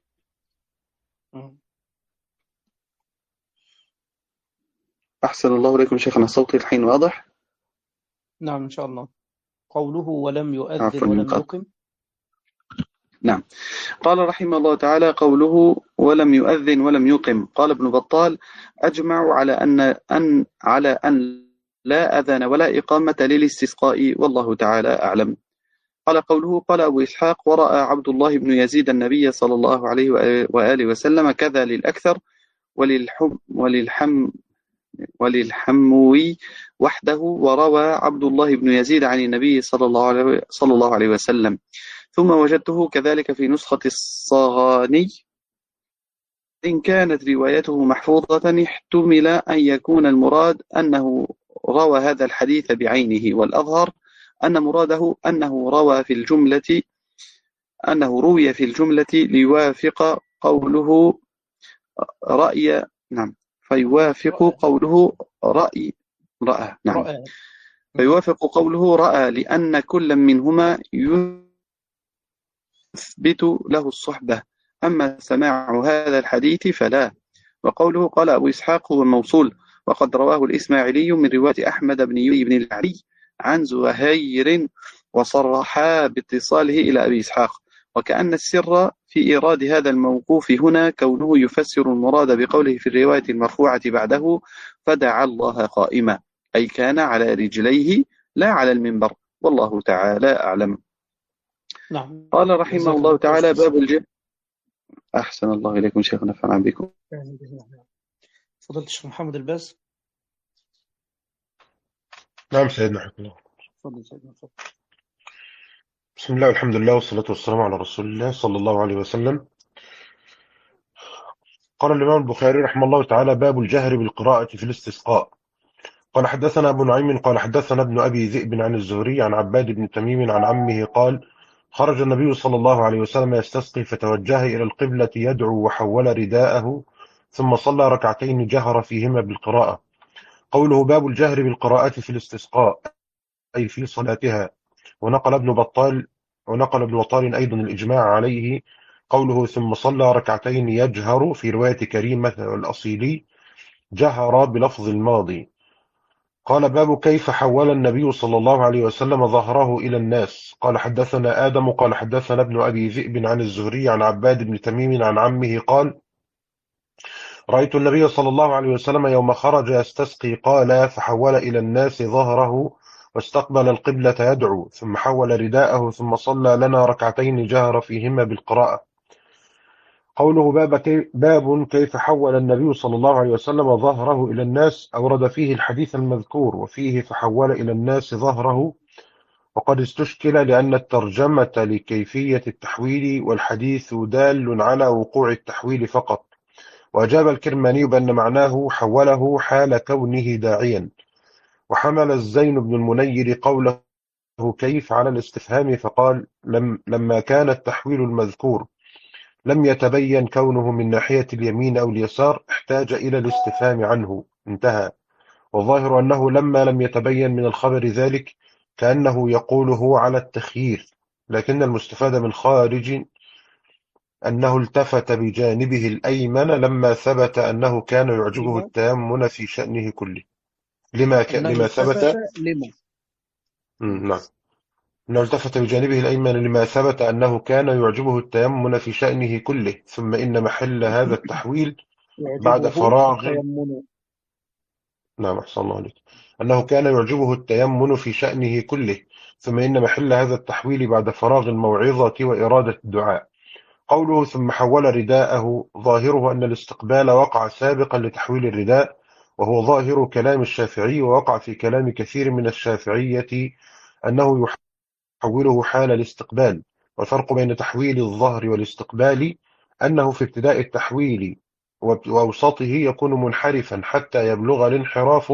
أحسن الله إليكم شيخنا، الصوت الحين واضح؟ نعم إن شاء الله. قوله ولم يؤذن ولم يقم. نعم. قال رحمه الله تعالى قوله ولم يؤذن ولم يقم. قال ابن بطال أجمع على أن أن على أن لا أذان ولا إقامة للاستسقاء، والله تعالى أعلم. قال قوله قال أبو إسحاق ورأى عبد الله بن يزيد النبي صلى الله عليه وآله وسلم كذا للأكثر وللحم وللحم وللحموي وحده، وروى عبد الله بن يزيد عن النبي صلى الله عليه صلى الله عليه وسلم. ثم وجدته كذلك في نسخة الصغاني. إن كانت روايته محفوظة احتمل أن يكون المراد أنه روى هذا الحديث بعينه، والأظهر أن مراده أنه روى في الجملة أنه روي في الجملة ليوافق قوله رأي نعم فيوافق قوله رأي رأى نعم رأى. فيوافق قوله رأى لأن كل منهما يثبت له الصحبة، أما سماع هذا الحديث فلا. وقوله قال أبو إسحاق هو الموصول، وقد رواه الإسماعيلي من رواية أحمد بن يوي بن العلي عن زهير، وصرحا باتصاله إلى أبي إسحاق. وكأن السر في إيراد هذا الموقوف هنا كونه يفسر المراد بقوله في الرواية المرفوعة بعده فدعا الله قائما، أي كان على رجليه لا على المنبر، والله تعالى أعلم. نعم. قال رحمه الله تعالى باب الجهر. أحسن الله إليكم شيخنا، نفعنا بكم. فضلت الشيخ محمد الباز. نعم سيدنا حكم الله. فضل سيدنا فضل. بسم الله والحمد لله والصلاة والسلام على رسول الله صلى الله عليه وسلم. قال الإمام البخاري رحمه الله تعالى باب الجهر بالقراءة في الاستسقاء. قال حدثنا أبو نعيم قال حدثنا ابن أبي ذئب عن الزهري عن عباد بن تميم عن عمه قال خرج النبي صلى الله عليه وسلم يستسقي فتوجه إلى القبلة يدعو وحول رداءه ثم صلى ركعتين جهر فيهما بالقراءة. قوله باب الجهر بالقراءة في الاستسقاء أي في صلاتها. ونقل ابن بطال ونقل ابن بطال أيضا الإجماع عليه. قوله ثم صلى ركعتين يجهر في رواية كريمة الأصيلي جهر بلفظ الماضي. قال باب كيف حول النبي صلى الله عليه وسلم ظهره إلى الناس. قال حدثنا آدم قال حدثنا ابن أبي ذئب عن الزهري عن عباد بن تميم عن عمه قال رأيت النبي صلى الله عليه وسلم يوم خرج يستسقي قال فحول إلى الناس ظهره واستقبل القبلة يدعو ثم حول رداءه ثم صلى لنا ركعتين جهر فيهما بالقراءة. قوله باب, كي باب كيف حول النبي صلى الله عليه وسلم ظهره إلى الناس أورد فيه الحديث المذكور وفيه فحول إلى الناس ظهره، وقد استشكل لأن الترجمة لكيفية التحويل والحديث دال على وقوع التحويل فقط. وأجاب الكرماني بأن معناه حوله حال كونه داعيا. وحمل الزين بن المنير قوله كيف على الاستفهام فقال لم لما كان التحويل المذكور لم يتبين كونه من ناحية اليمين أو اليسار احتاج إلى الاستفهام عنه، انتهى. والظاهر أنه لما لم يتبين من الخبر ذلك كأنه يقوله على التخيير، لكن المستفاد من خارج أنه التفت بجانبه الأيمن لما ثبت أنه كان يعجبه لما التيمم في شأنه كله. لما ك... أنه لما ثبت التفت لما مم، نعم أنه التفت بجانبه الأيمن لما ثبت أنه كان يعجبه التيمم في شأنه كله، ثم إن محل هذا التحويل بعد يعجبه فراغ التيمم. نعم أحسن الله عليك أنه كان يعجبه التيمم في شأنه كله، ثم إن محل هذا التحويل بعد فراغ الموعظة وإرادة الدعاء. قوله ثم حول رداءه ظاهره أن الاستقبال وقع سابقا لتحويل الرداء، وهو ظاهر كلام الشافعي، ووقع في كلام كثير من الشافعية أنه يحوله حال الاستقبال. والفرق بين تحويل الظهر والاستقبال أنه في ابتداء التحويل وأوسطه يكون منحرفا حتى يبلغ الانحراف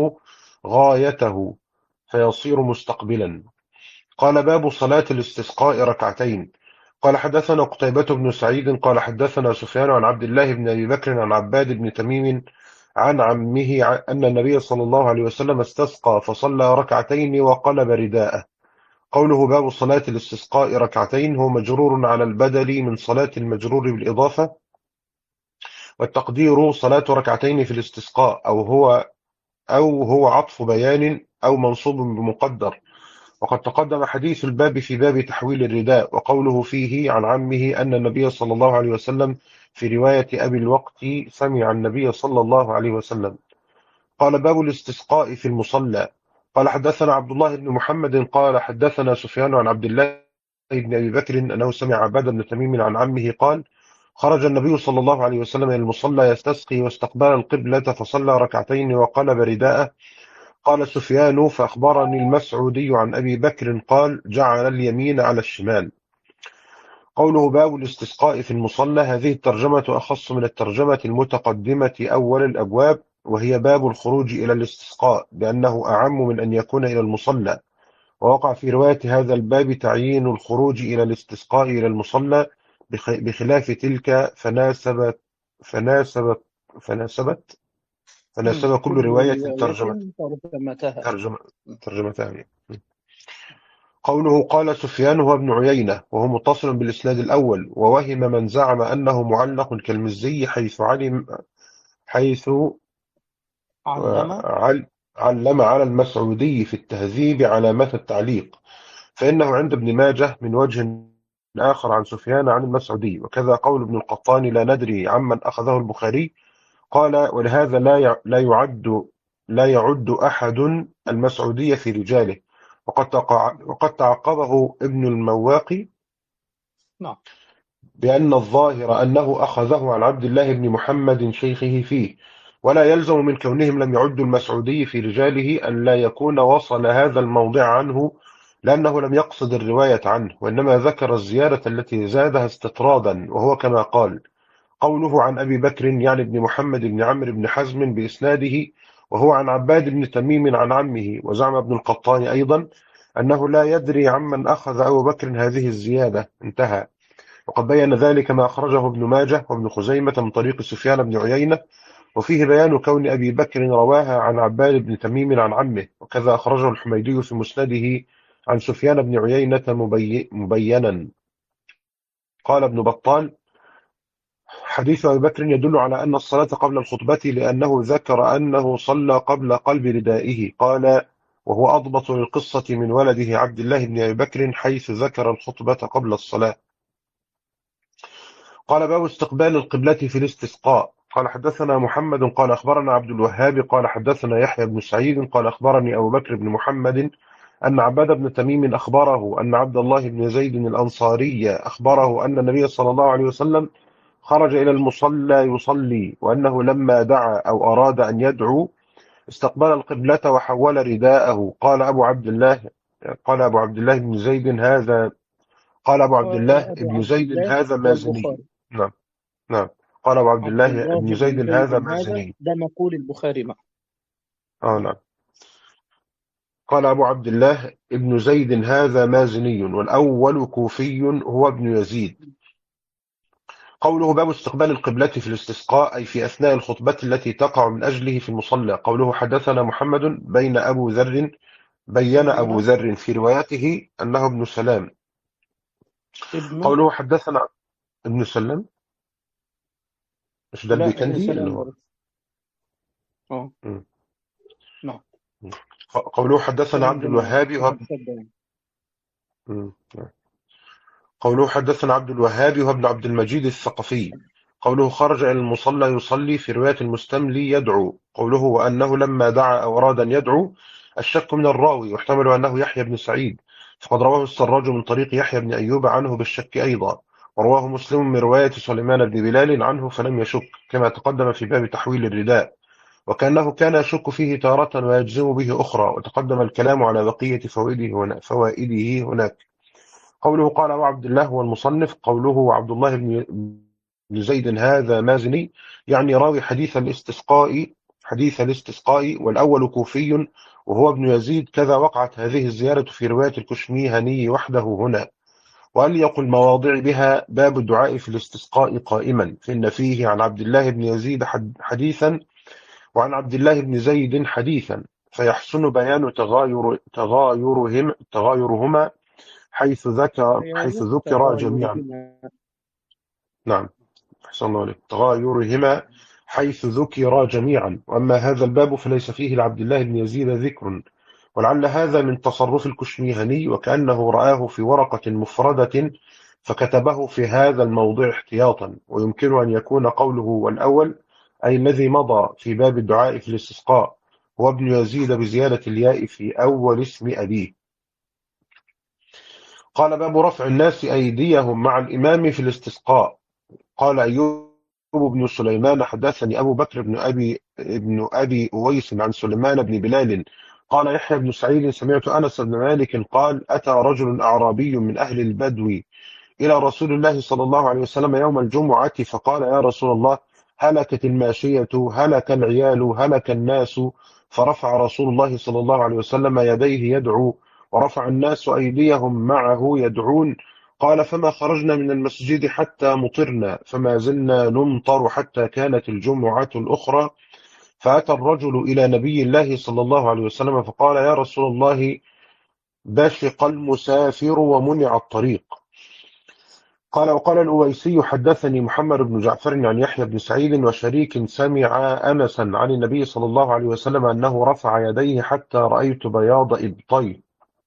غايته فيصير مستقبلا. قال باب صلاة الاستسقاء ركعتين. قال حدثنا قتيبة بن سعيد قال حدثنا سفيان عن عبد الله بن أبي بكر عن عباد بن تميم عن عمه أن النبي صلى الله عليه وسلم استسقى فصلى ركعتين وقلب رداءه. قوله باب صلاة الاستسقاء ركعتين هو مجرور على البدل من صلاة المجرور بالإضافة، والتقدير صلاة ركعتين في الاستسقاء أو هو أو هو عطف بيان أو منصوب بمقدر. وقد تقدم حديث الباب في باب تحويل الرداء، وقوله فيه عن عمه أن النبي صلى الله عليه وسلم في رواية أبي الوقت سمع النبي صلى الله عليه وسلم. قال باب الاستسقاء في المصلى. قال حدثنا عبد الله بن محمد قال حدثنا سفيان عن عبد الله بن أبي بكر أنه سمع عباد بن تميم عن عمه قال خرج النبي صلى الله عليه وسلم إلى المصلى يستسقي واستقبل القبلة فصلى ركعتين وقلب رداءه. قال سفيان فأخبرني المسعودي عن أبي بكر قال جعل اليمين على الشمال. قوله باب الاستسقاء في المصلى، هذه الترجمة أخص من الترجمة المتقدمة أول الأبواب، وهي باب الخروج إلى الاستسقاء، بأنه أعم من أن يكون إلى المصلى. ووقع في رواية هذا الباب تعيين الخروج إلى الاستسقاء إلى المصلى بخلاف تلك فناسبت فناسبت فناسبت فناسب كل كل رواية ترجمة ترجمتها. ترجمة ترجمتها. قوله قال سفيان هو ابن عيينة وهو متصل بالإسناد الأول، ووهم من زعم أنه معلق كالمزي حيث علم حيث علم علم على المسعودي في التهذيب علامة التعليق، فإنه عند ابن ماجه من وجه آخر عن سفيان عن المسعودي. وكذا قول ابن القطان لا ندري عمن أخذه البخاري. قال ولهذا لا لا يعد لا يعد أحد المسعودي في رجاله. وقد وقد تعقبه ابن المواقي نعم بأن الظاهر أنه أخذه عن عبد الله بن محمد شيخه فيه، ولا يلزم من كونهم لم يعدوا المسعودي في رجاله أن لا يكون وصل هذا الموضع عنه، لأنه لم يقصد الرواية عنه، وإنما ذكر الزيادة التي زادها استطرادا، وهو كما قال. قوله عن أبي بكر يعني ابن محمد بن عمرو بن حزم بإسناده، وهو عن عباد بن تميم عن عمه. وزعم ابن القطان أيضا أنه لا يدري عمن أخذ أبو بكر هذه الزيادة، انتهى. وقد بين ذلك ما أخرجه ابن ماجه وابن خزيمة من طريق سفيان بن عيينة، وفيه بيان كون أبي بكر رواها عن عباد بن تميم عن عمه. وكذا أخرجه الحميدي في مسنده عن سفيان بن عيينة مبي... مبينا. قال ابن بطال حديث أبي بكر يدل على أن الصلاة قبل الخطبة لأنه ذكر أنه صلى قبل قلب ردائه. قال: وهو أضبط للقصة من ولده عبد الله بن أبي بكر حيث ذكر الخطبة قبل الصلاة. قال: باب استقبال القبلة في الاستسقاء. قال: حدثنا محمد قال أخبرنا عبد الوهاب قال حدثنا يحيى بن سعيد قال أخبرني أبو بكر بن محمد أن عباد بن تميم أخبره أن عبد الله بن زيد الأنصاري أخبره أن النبي صلى الله عليه وسلم خرج إلى المصلى يصلي، وأنه لما دعا أو أراد أن يدعو استقبل القبلة وحول رداءه. قال أبو عبد الله قال أبو عبد الله بن زيد هذا قال أبو عبد قال الله أبو بن عبد زيد الله هذا مازني. والبخاري. نعم نعم قال أبو عبد عبد الله الله بن بن زيد زيد هذا هذا مازني. ده مقول البخاري معه. آه نعم قال أبو عبد الله ابن زيد هذا مازني، والأول كوفي هو ابن يزيد. قوله: باب استقبال القبلة في الاستسقاء، أي في أثناء الخطبة التي تقع من أجله في المصلى. قوله: حدثنا محمد بين أبو ذر بين أبو بين ذر في روايته أنه ابن سلام. ابن قوله: حدثنا ابن سلام، مش ده لا ابن البيكندي اللي سلام هو. برضه. اه م. نعم. م. قوله: حدثنا سلام عبد جماعة الوهاب وهب... متصدق يعني. م. قوله: حدثنا عبد الوهاب وابن عبد المجيد الثقفي. قوله: خرج إلى المصلى يصلي، في رواية المستملي يدعو. قوله: وأنه لما دعا أو أراد أن يدعو، الشك من الراوي، يحتمل أنه يحيى بن سعيد، فقد رواه السراج من طريق يحيى بن أيوب عنه بالشك أيضا، ورواه مسلم من رواية سليمان بن بلال عنه فلم يشك، كما تقدم في باب تحويل الرداء، وكأنه كان يشك فيه تارة ويجزم به أخرى، وتقدم الكلام على بقية فوائده هنا فوائده هناك. قوله: قال أبو عبد الله هو المصنف. قوله: عبد الله بن بن زيد هذا مازني، يعني راوي حديث الاستسقاء حديث الاستسقاء والأول كوفي وهو ابن يزيد. كذا وقعت هذه الزيارة في رواية الكشميهني وحده هنا. وأن يقل مواضع بها: باب الدعاء في الاستسقاء قائما، فإن فيه عن عبد الله بن يزيد حديثا وعن عبد الله بن زيد حديثا، فيحسن بيان تغاير تغايرهم تغايرهما حيث ذكر حيث أيوه ذكر جميعا. تغايرهما. نعم أحسن الله عليك. تغايرهما حيث ذكر جميعا. وأما هذا الباب فليس فيه لعبد الله بن يزيد ذكر، ولعل هذا من تصرف الكشميهني، وكأنه رآه في ورقة مفردة فكتبه في هذا الموضع احتياطا. ويمكن أن يكون قوله والأول أي الذي مضى في باب الدعاء في الاستسقاء هو ابن يزيد بزيادة الياء في أول اسم أبيه. قال: باب رفع الناس أيديهم مع الإمام في الاستسقاء. قال أيوب بن سليمان: حدثني أبو بكر بن أبي ابن أبي أويس عن سليمان بن بلال. قال يحيى بن سعيد: سمعت أنس بن مالك قال: أتى رجل أعرابي من أهل البدو إلى رسول الله صلى الله عليه وسلم يوم الجمعة، فقال: يا رسول الله، هلكت الماشية، هلك العيال، هلك الناس. فرفع رسول الله صلى الله عليه وسلم يديه يدعو، ورفع الناس أيديهم معه يدعون. قال: فما خرجنا من المسجد حتى مطرنا، فما زلنا نمطر حتى كانت الجمعة الأخرى. فأتى الرجل إلى نبي الله صلى الله عليه وسلم فقال: يا رسول الله، بشق المسافر ومنع الطريق. قال: وقال الأويسي: حدثني محمد بن جعفر عن يحيى بن سعيد وشريك سمع أنسا عن النبي صلى الله عليه وسلم أنه رفع يديه حتى رأيت بياض إبطي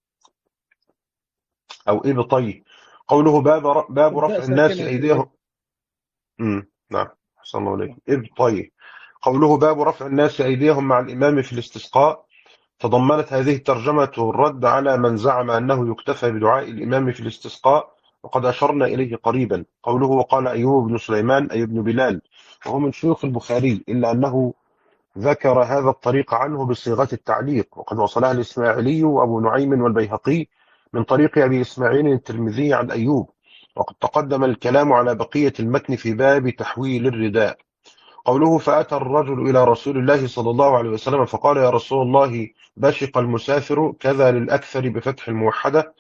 أو إبطي. قوله: باب باب رفع الناس أيديهم. امم نعم أحسن الله عليك. إبطي. قوله: باب رفع الناس أيديهم مع الإمام في الاستسقاء. تضمنت هذه الترجمة الرد على من زعم أنه يكتفى بدعاء الإمام في الاستسقاء، وقد أشرنا إليه قريبا. قوله: وقال أيوب بن سليمان أي ابن بلال، وهو من شيوخ البخاري، إلا أنه ذكر هذا الطريق عنه بصيغة التعليق، وقد وصلها الإسماعيلي وأبو نعيم والبيهقي من طريق أبي إسماعيل الترمذي عن أيوب، وقد تقدم الكلام على بقية المتن في باب تحويل الرداء. قوله: فأتى الرجل إلى رسول الله صلى الله عليه وسلم فقال: يا رسول الله، بشق المسافر. كذا للأكثر بفتح الموحدة.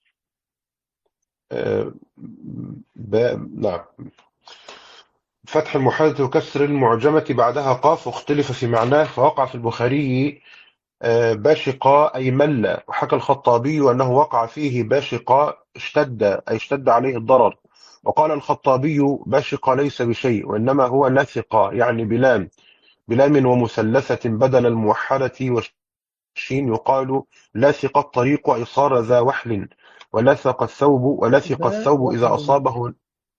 آه ب... نعم فتح الموحدة وكسر المعجمة بعدها قاف، واختلف في معناه، فوقع في البخاري آه بشق أي مل، وحكى الخطابي أنه وقع فيه بشق اشتد أي اشتد عليه الضرر، وقال الخطابي بشق ليس بشيء وإنما هو لثق يعني بلام بلام ومثلثة بدل الموحدة والشين يقال لثق الطريق أي صار ذا وحل ولثق الثوب ولثق ذا الثوب إذا وحل. أصابه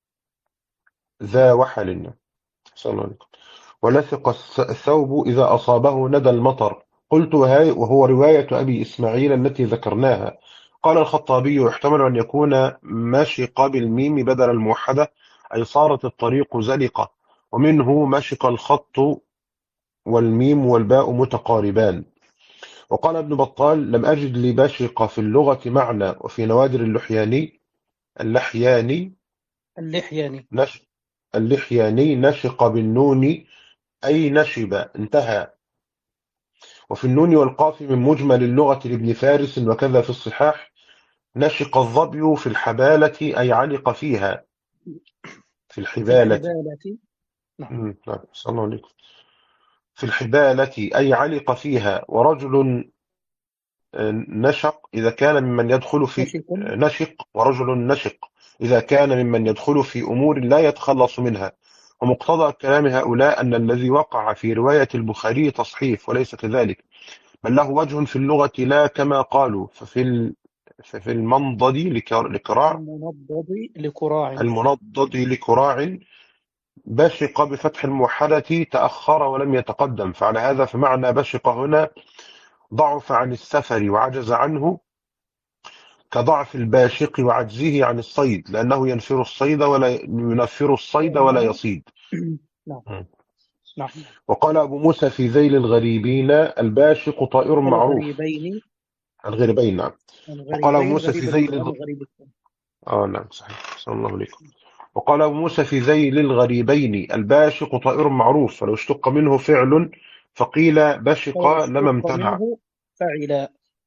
ذا وحل صلى الله عليه وسلم. ولثق الثوب إذا أصابه ندى المطر. قلت وهي وهو رواية أبي إسماعيل التي ذكرناها. قال الخطابي يحتمل أن يكون مشق بالميم بدل الموحدة أي صارت الطريق زلقة ومنه مشق الخط والميم والباء متقاربان. وقال ابن بطال لم أجد لبشق في اللغة معنى وفي نوادر اللحياني اللحياني اللحياني نش اللحياني نشق بالنون أي نشب انتهى. وفي النون والقاف من مجمل اللغة لابن فارس وكذا في الصحاح نشق الظبي في الحبالة أي علق فيها في في الحبالة الحبالة. نعم. مم، نعم صلى الله عليكم. في الحبالة أي علق فيها. ورجل آه، نشق إذا كان ممن يدخل في نشق آه، نشق ورجل نشق إذا كان ممن يدخل في أمور لا يتخلص منها. ومقتضى كلام هؤلاء أن الذي وقع في رواية البخاري تصحيف وليس كذلك بل له وجه في اللغة لا كما قالوا. ففي ال... ففي المنضد لكر- لكراع المنضد لكراع. المنضد لكراع بشق بفتح الموحدة تأخر ولم يتقدم. فعلى هذا فمعنى بشق هنا ضعف عن السفر وعجز عنه كضعف الباشق وعجزه عن الصيد لأنه ينفر الصيد ولا ينفر الصيد ولا لأنه يصيد. نعم م. نعم وقال أبو موسى في ذيل الغريبين الباشق طائر معروف الغريبين. الغريبين نعم. وقال أبو الغريبين موسى في غريب ذيل القرآن الغ... وغريب السنة. آه نعم صحيح صلى الله عليكم. وقال أبو موسى في ذيل الغريبين الباشق طائر معروف فلو اشتق منه فعل فقيل بشق فلو لما اشتق امتنع. منه فعل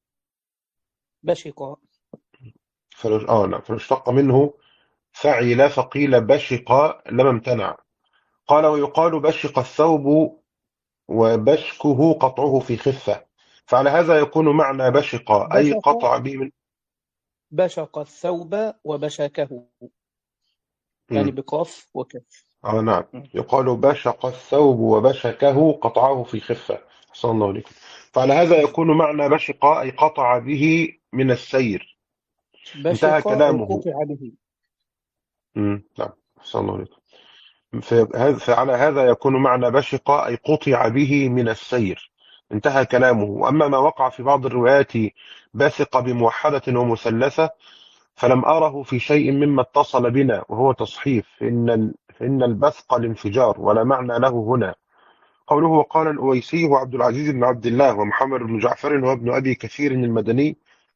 بشق. فلو آه نعم فلو اشتق منه فعل فقيل بشق لما امتنع. قال ويقال بشق الثوب وبشكه قطعه في خفة. فعلى هذا يكون معنى بشق أي بشق قطع به من بشق الثوب وبشكه يعني مم. بقاف وكف. آه نعم م. يقال بشق الثوب وبشكه قطعه في خفة صلى الله عليكم. فعلى هذا يكون معنى بشق أي قطع به من السير انتهى بشق أي كلامه. قطع به. مم. نعم صلى الله عليكم. فهذا- فعلى هذا يكون معنى بشق أي قطع به من السير انتهى كلامه. وأما ما وقع في بعض الروايات بثق بموحدة ومثلثة فلم أره في شيء مما اتصل بنا وهو تصحيف فإن, ال... فإن البثق الانفجار ولا معنى له هنا. قوله وقال الأويسي وعبد العزيز بن عبد الله ومحمد بن جعفر وابن أبي كثير المدني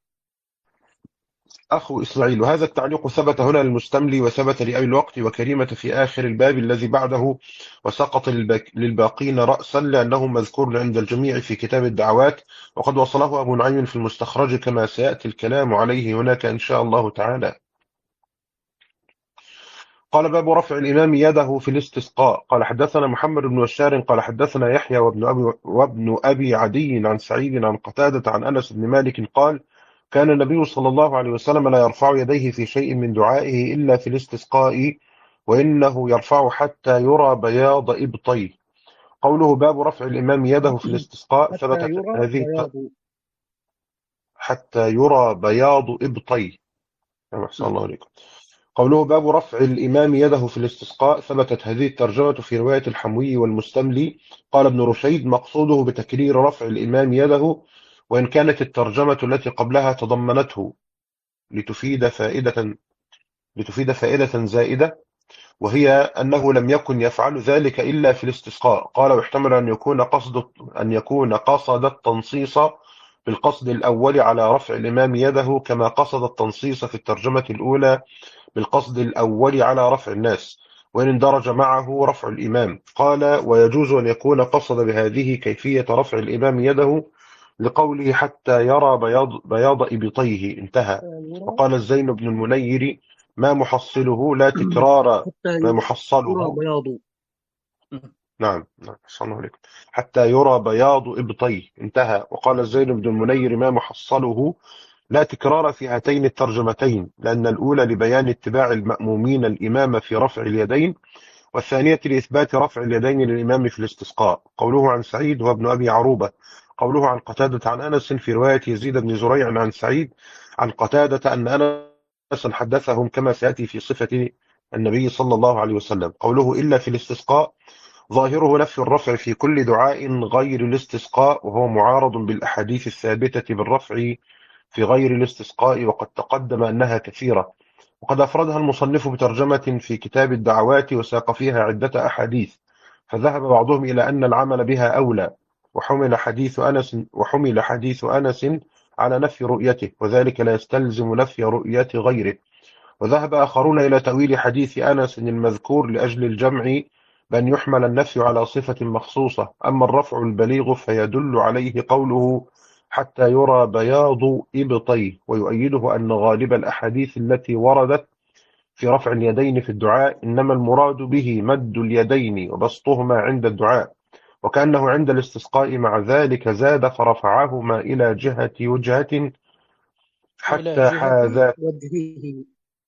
أخو إسماعيل. وهذا التعليق ثبت هنا للمستملي وثبت لأبي الوقت وكريمة في آخر الباب الذي بعده وسقط للباك... للباقين رأسا لأنه مذكور عند الجميع في كتاب الدعوات وقد وصله أبو نعيم في المستخرج كما سيأتي الكلام عليه هناك إن شاء الله تعالى. قال باب رفع الإمام يده في الاستسقاء. قال حدثنا محمد بن بشار قال حدثنا يحيى وابن أبي, وابن أبي عدي عن سعيد عن قتادة عن أنس بن مالك قال كان النبي صلى الله عليه وسلم لا يرفع يديه في شيء من دعائه إلا في الاستسقاء وإنه يرفع حتى يرى بياض إبطيه. قوله باب رفع الإمام يده في الاستسقاء حتى ثبتت يرى هذه بياض. حتى يرى بياض إبطيه. أحسن الله عليكم. قوله باب رفع الإمام يده في الاستسقاء ثبتت هذه الترجمة في رواية الحموي والمستملي. قال ابن رشيد مقصوده بتكرير رفع الإمام يده وإن كانت الترجمة التي قبلها تضمنته لتفيد فائدة لتفيد فائدة زائدة وهي أنه لم يكن يفعل ذلك إلا في الاستسقاء. قال ويحتمل أن يكون قصد أن يكون قصد التنصيص بالقصد الأول على رفع الإمام يده كما قصد التنصيص في الترجمة الأولى بالقصد الأول على رفع الناس وإن اندرج معه رفع الإمام. قال ويجوز أن يكون قصد بهذه كيفية رفع الإمام يده لقوله حتى يرى بياض, بياض إبطيه انتهى. وقال الزين بن المنير ما محصله لا تكرار حتى ما يرى محصله بياض. نعم نعم صلى الله عليكم. حتى يرى بياض إبطيه انتهى. وقال الزين بن المنير ما محصله لا تكرار في هاتين الترجمتين، لأن الأولى لبيان اتباع المأمومين الإمام في رفع اليدين، والثانية لإثبات رفع اليدين للإمام في الاستسقاء. قوله عن سعيد هو ابن أبي عروبة. قوله عن قتادة عن أنس في رواية يزيد بن زريع عن سعيد عن قتادة أن أنس حدثهم كما سيأتي في صفة النبي صلى الله عليه وسلم. قوله إلا في الاستسقاء ظاهره نفي الرفع في كل دعاء غير الاستسقاء، وهو معارض بالأحاديث الثابتة بالرفع في غير الاستسقاء، وقد تقدم أنها كثيرة، وقد أفردها المصنف بترجمة في كتاب الدعوات وساق فيها عدة أحاديث، فذهب بعضهم إلى أن العمل بها أولى، وحمل حديث أنس وحمل حديث أنس على نفي رؤيته، وذلك لا يستلزم نفي رؤية غيره. وذهب آخرون إلى تأويل حديث أنس المذكور لأجل الجمع بأن يحمل النفي على صفة مخصوصة، أما الرفع البليغ فيدل عليه قوله حتى يرى بياض إبطيه، ويؤيده أن غالب الأحاديث التي وردت في رفع اليدين في الدعاء إنما المراد به مد اليدين وبسطهما عند الدعاء، وكأنه عند الاستسقاء مع ذلك زاد فرفعهما إلى جهة وجهة إلى حتى جهة حاذا وجهه.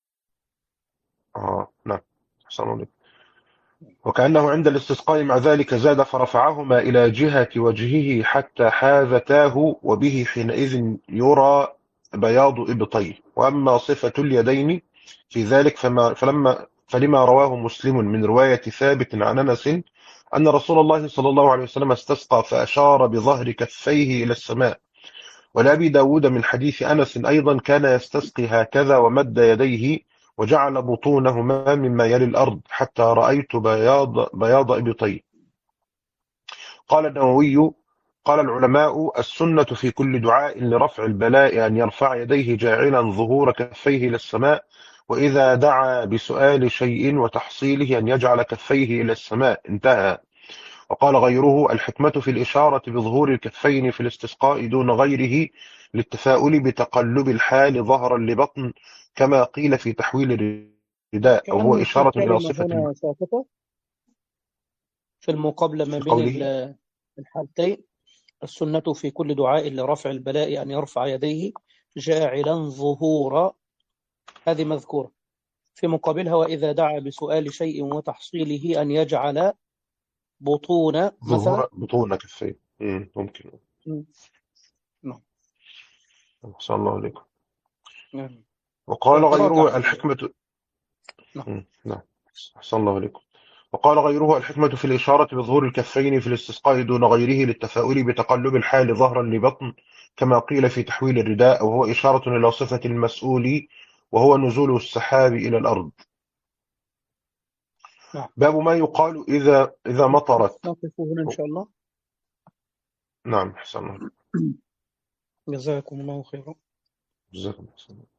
آه نعم أحسن عليك. وكأنه عند الاستسقاء مع ذلك زاد فرفعهما إلى جهة وجهه حتى حاذتاه، وبه حينئذ يرى بياض إبطيه. وأما صفة اليدين في ذلك فما فلما فلما رواه مسلم من رواية ثابت عن أنس أن رسول الله صلى الله عليه وسلم استسقى فأشار بظهر كفيه إلى السماء. ولأبي داود من حديث أنس أيضا كان يستسقي هكذا ومد يديه وجعل بطونهما مما يلي الأرض حتى رأيت بياض بياض إبطيه. قال النووي قال العلماء السنة في كل دعاء لرفع البلاء أن يرفع يديه جاعلا ظهور كفيه إلى السماء، وإذا دعا بسؤال شيء وتحصيله أن يجعل كفيه إلى السماء. انتهى. وقال غيره الحكمة في الإشارة بظهور الكفين في الاستسقاء دون غيره للتفاؤل بتقلب الحال ظهرا لبطن، كما قيل في تحويل الرداء، أو هو كأن في إشارة إلى كلمة صفة هنا ساقطة في المقابلة ما في بين قوله ال- الحالتين. السنة في كل دعاء لرفع البلاء أن يرفع يديه جاعلا ظهورا، هذه مذكورة. في مقابلها وإذا دعا بسؤال شيء وتحصيله أن يجعل بطون مثلا. ظهور بطون كفيه. مم، ممكن. م. نعم. أحسن الله عليكم. نعم. وقال تراجع غيره في الحكمة نعم. مم، نعم أحسن الله عليكم. وقال غيره الحكمة في الإشارة بظهور الكفين في الاستسقاء دون غيره للتفاؤل بتقلب الحال ظهرا لبطن، كما قيل في تحويل الرداء، وهو إشارة إلى صفة المسؤول، وهو نزول السحاب إلى الأرض. نعم. باب ما يقال إذا إذا مطرت. نقف هنا إن شاء الله. نعم أحسن الله. جزاكم الله خيرا. جزاكم الله.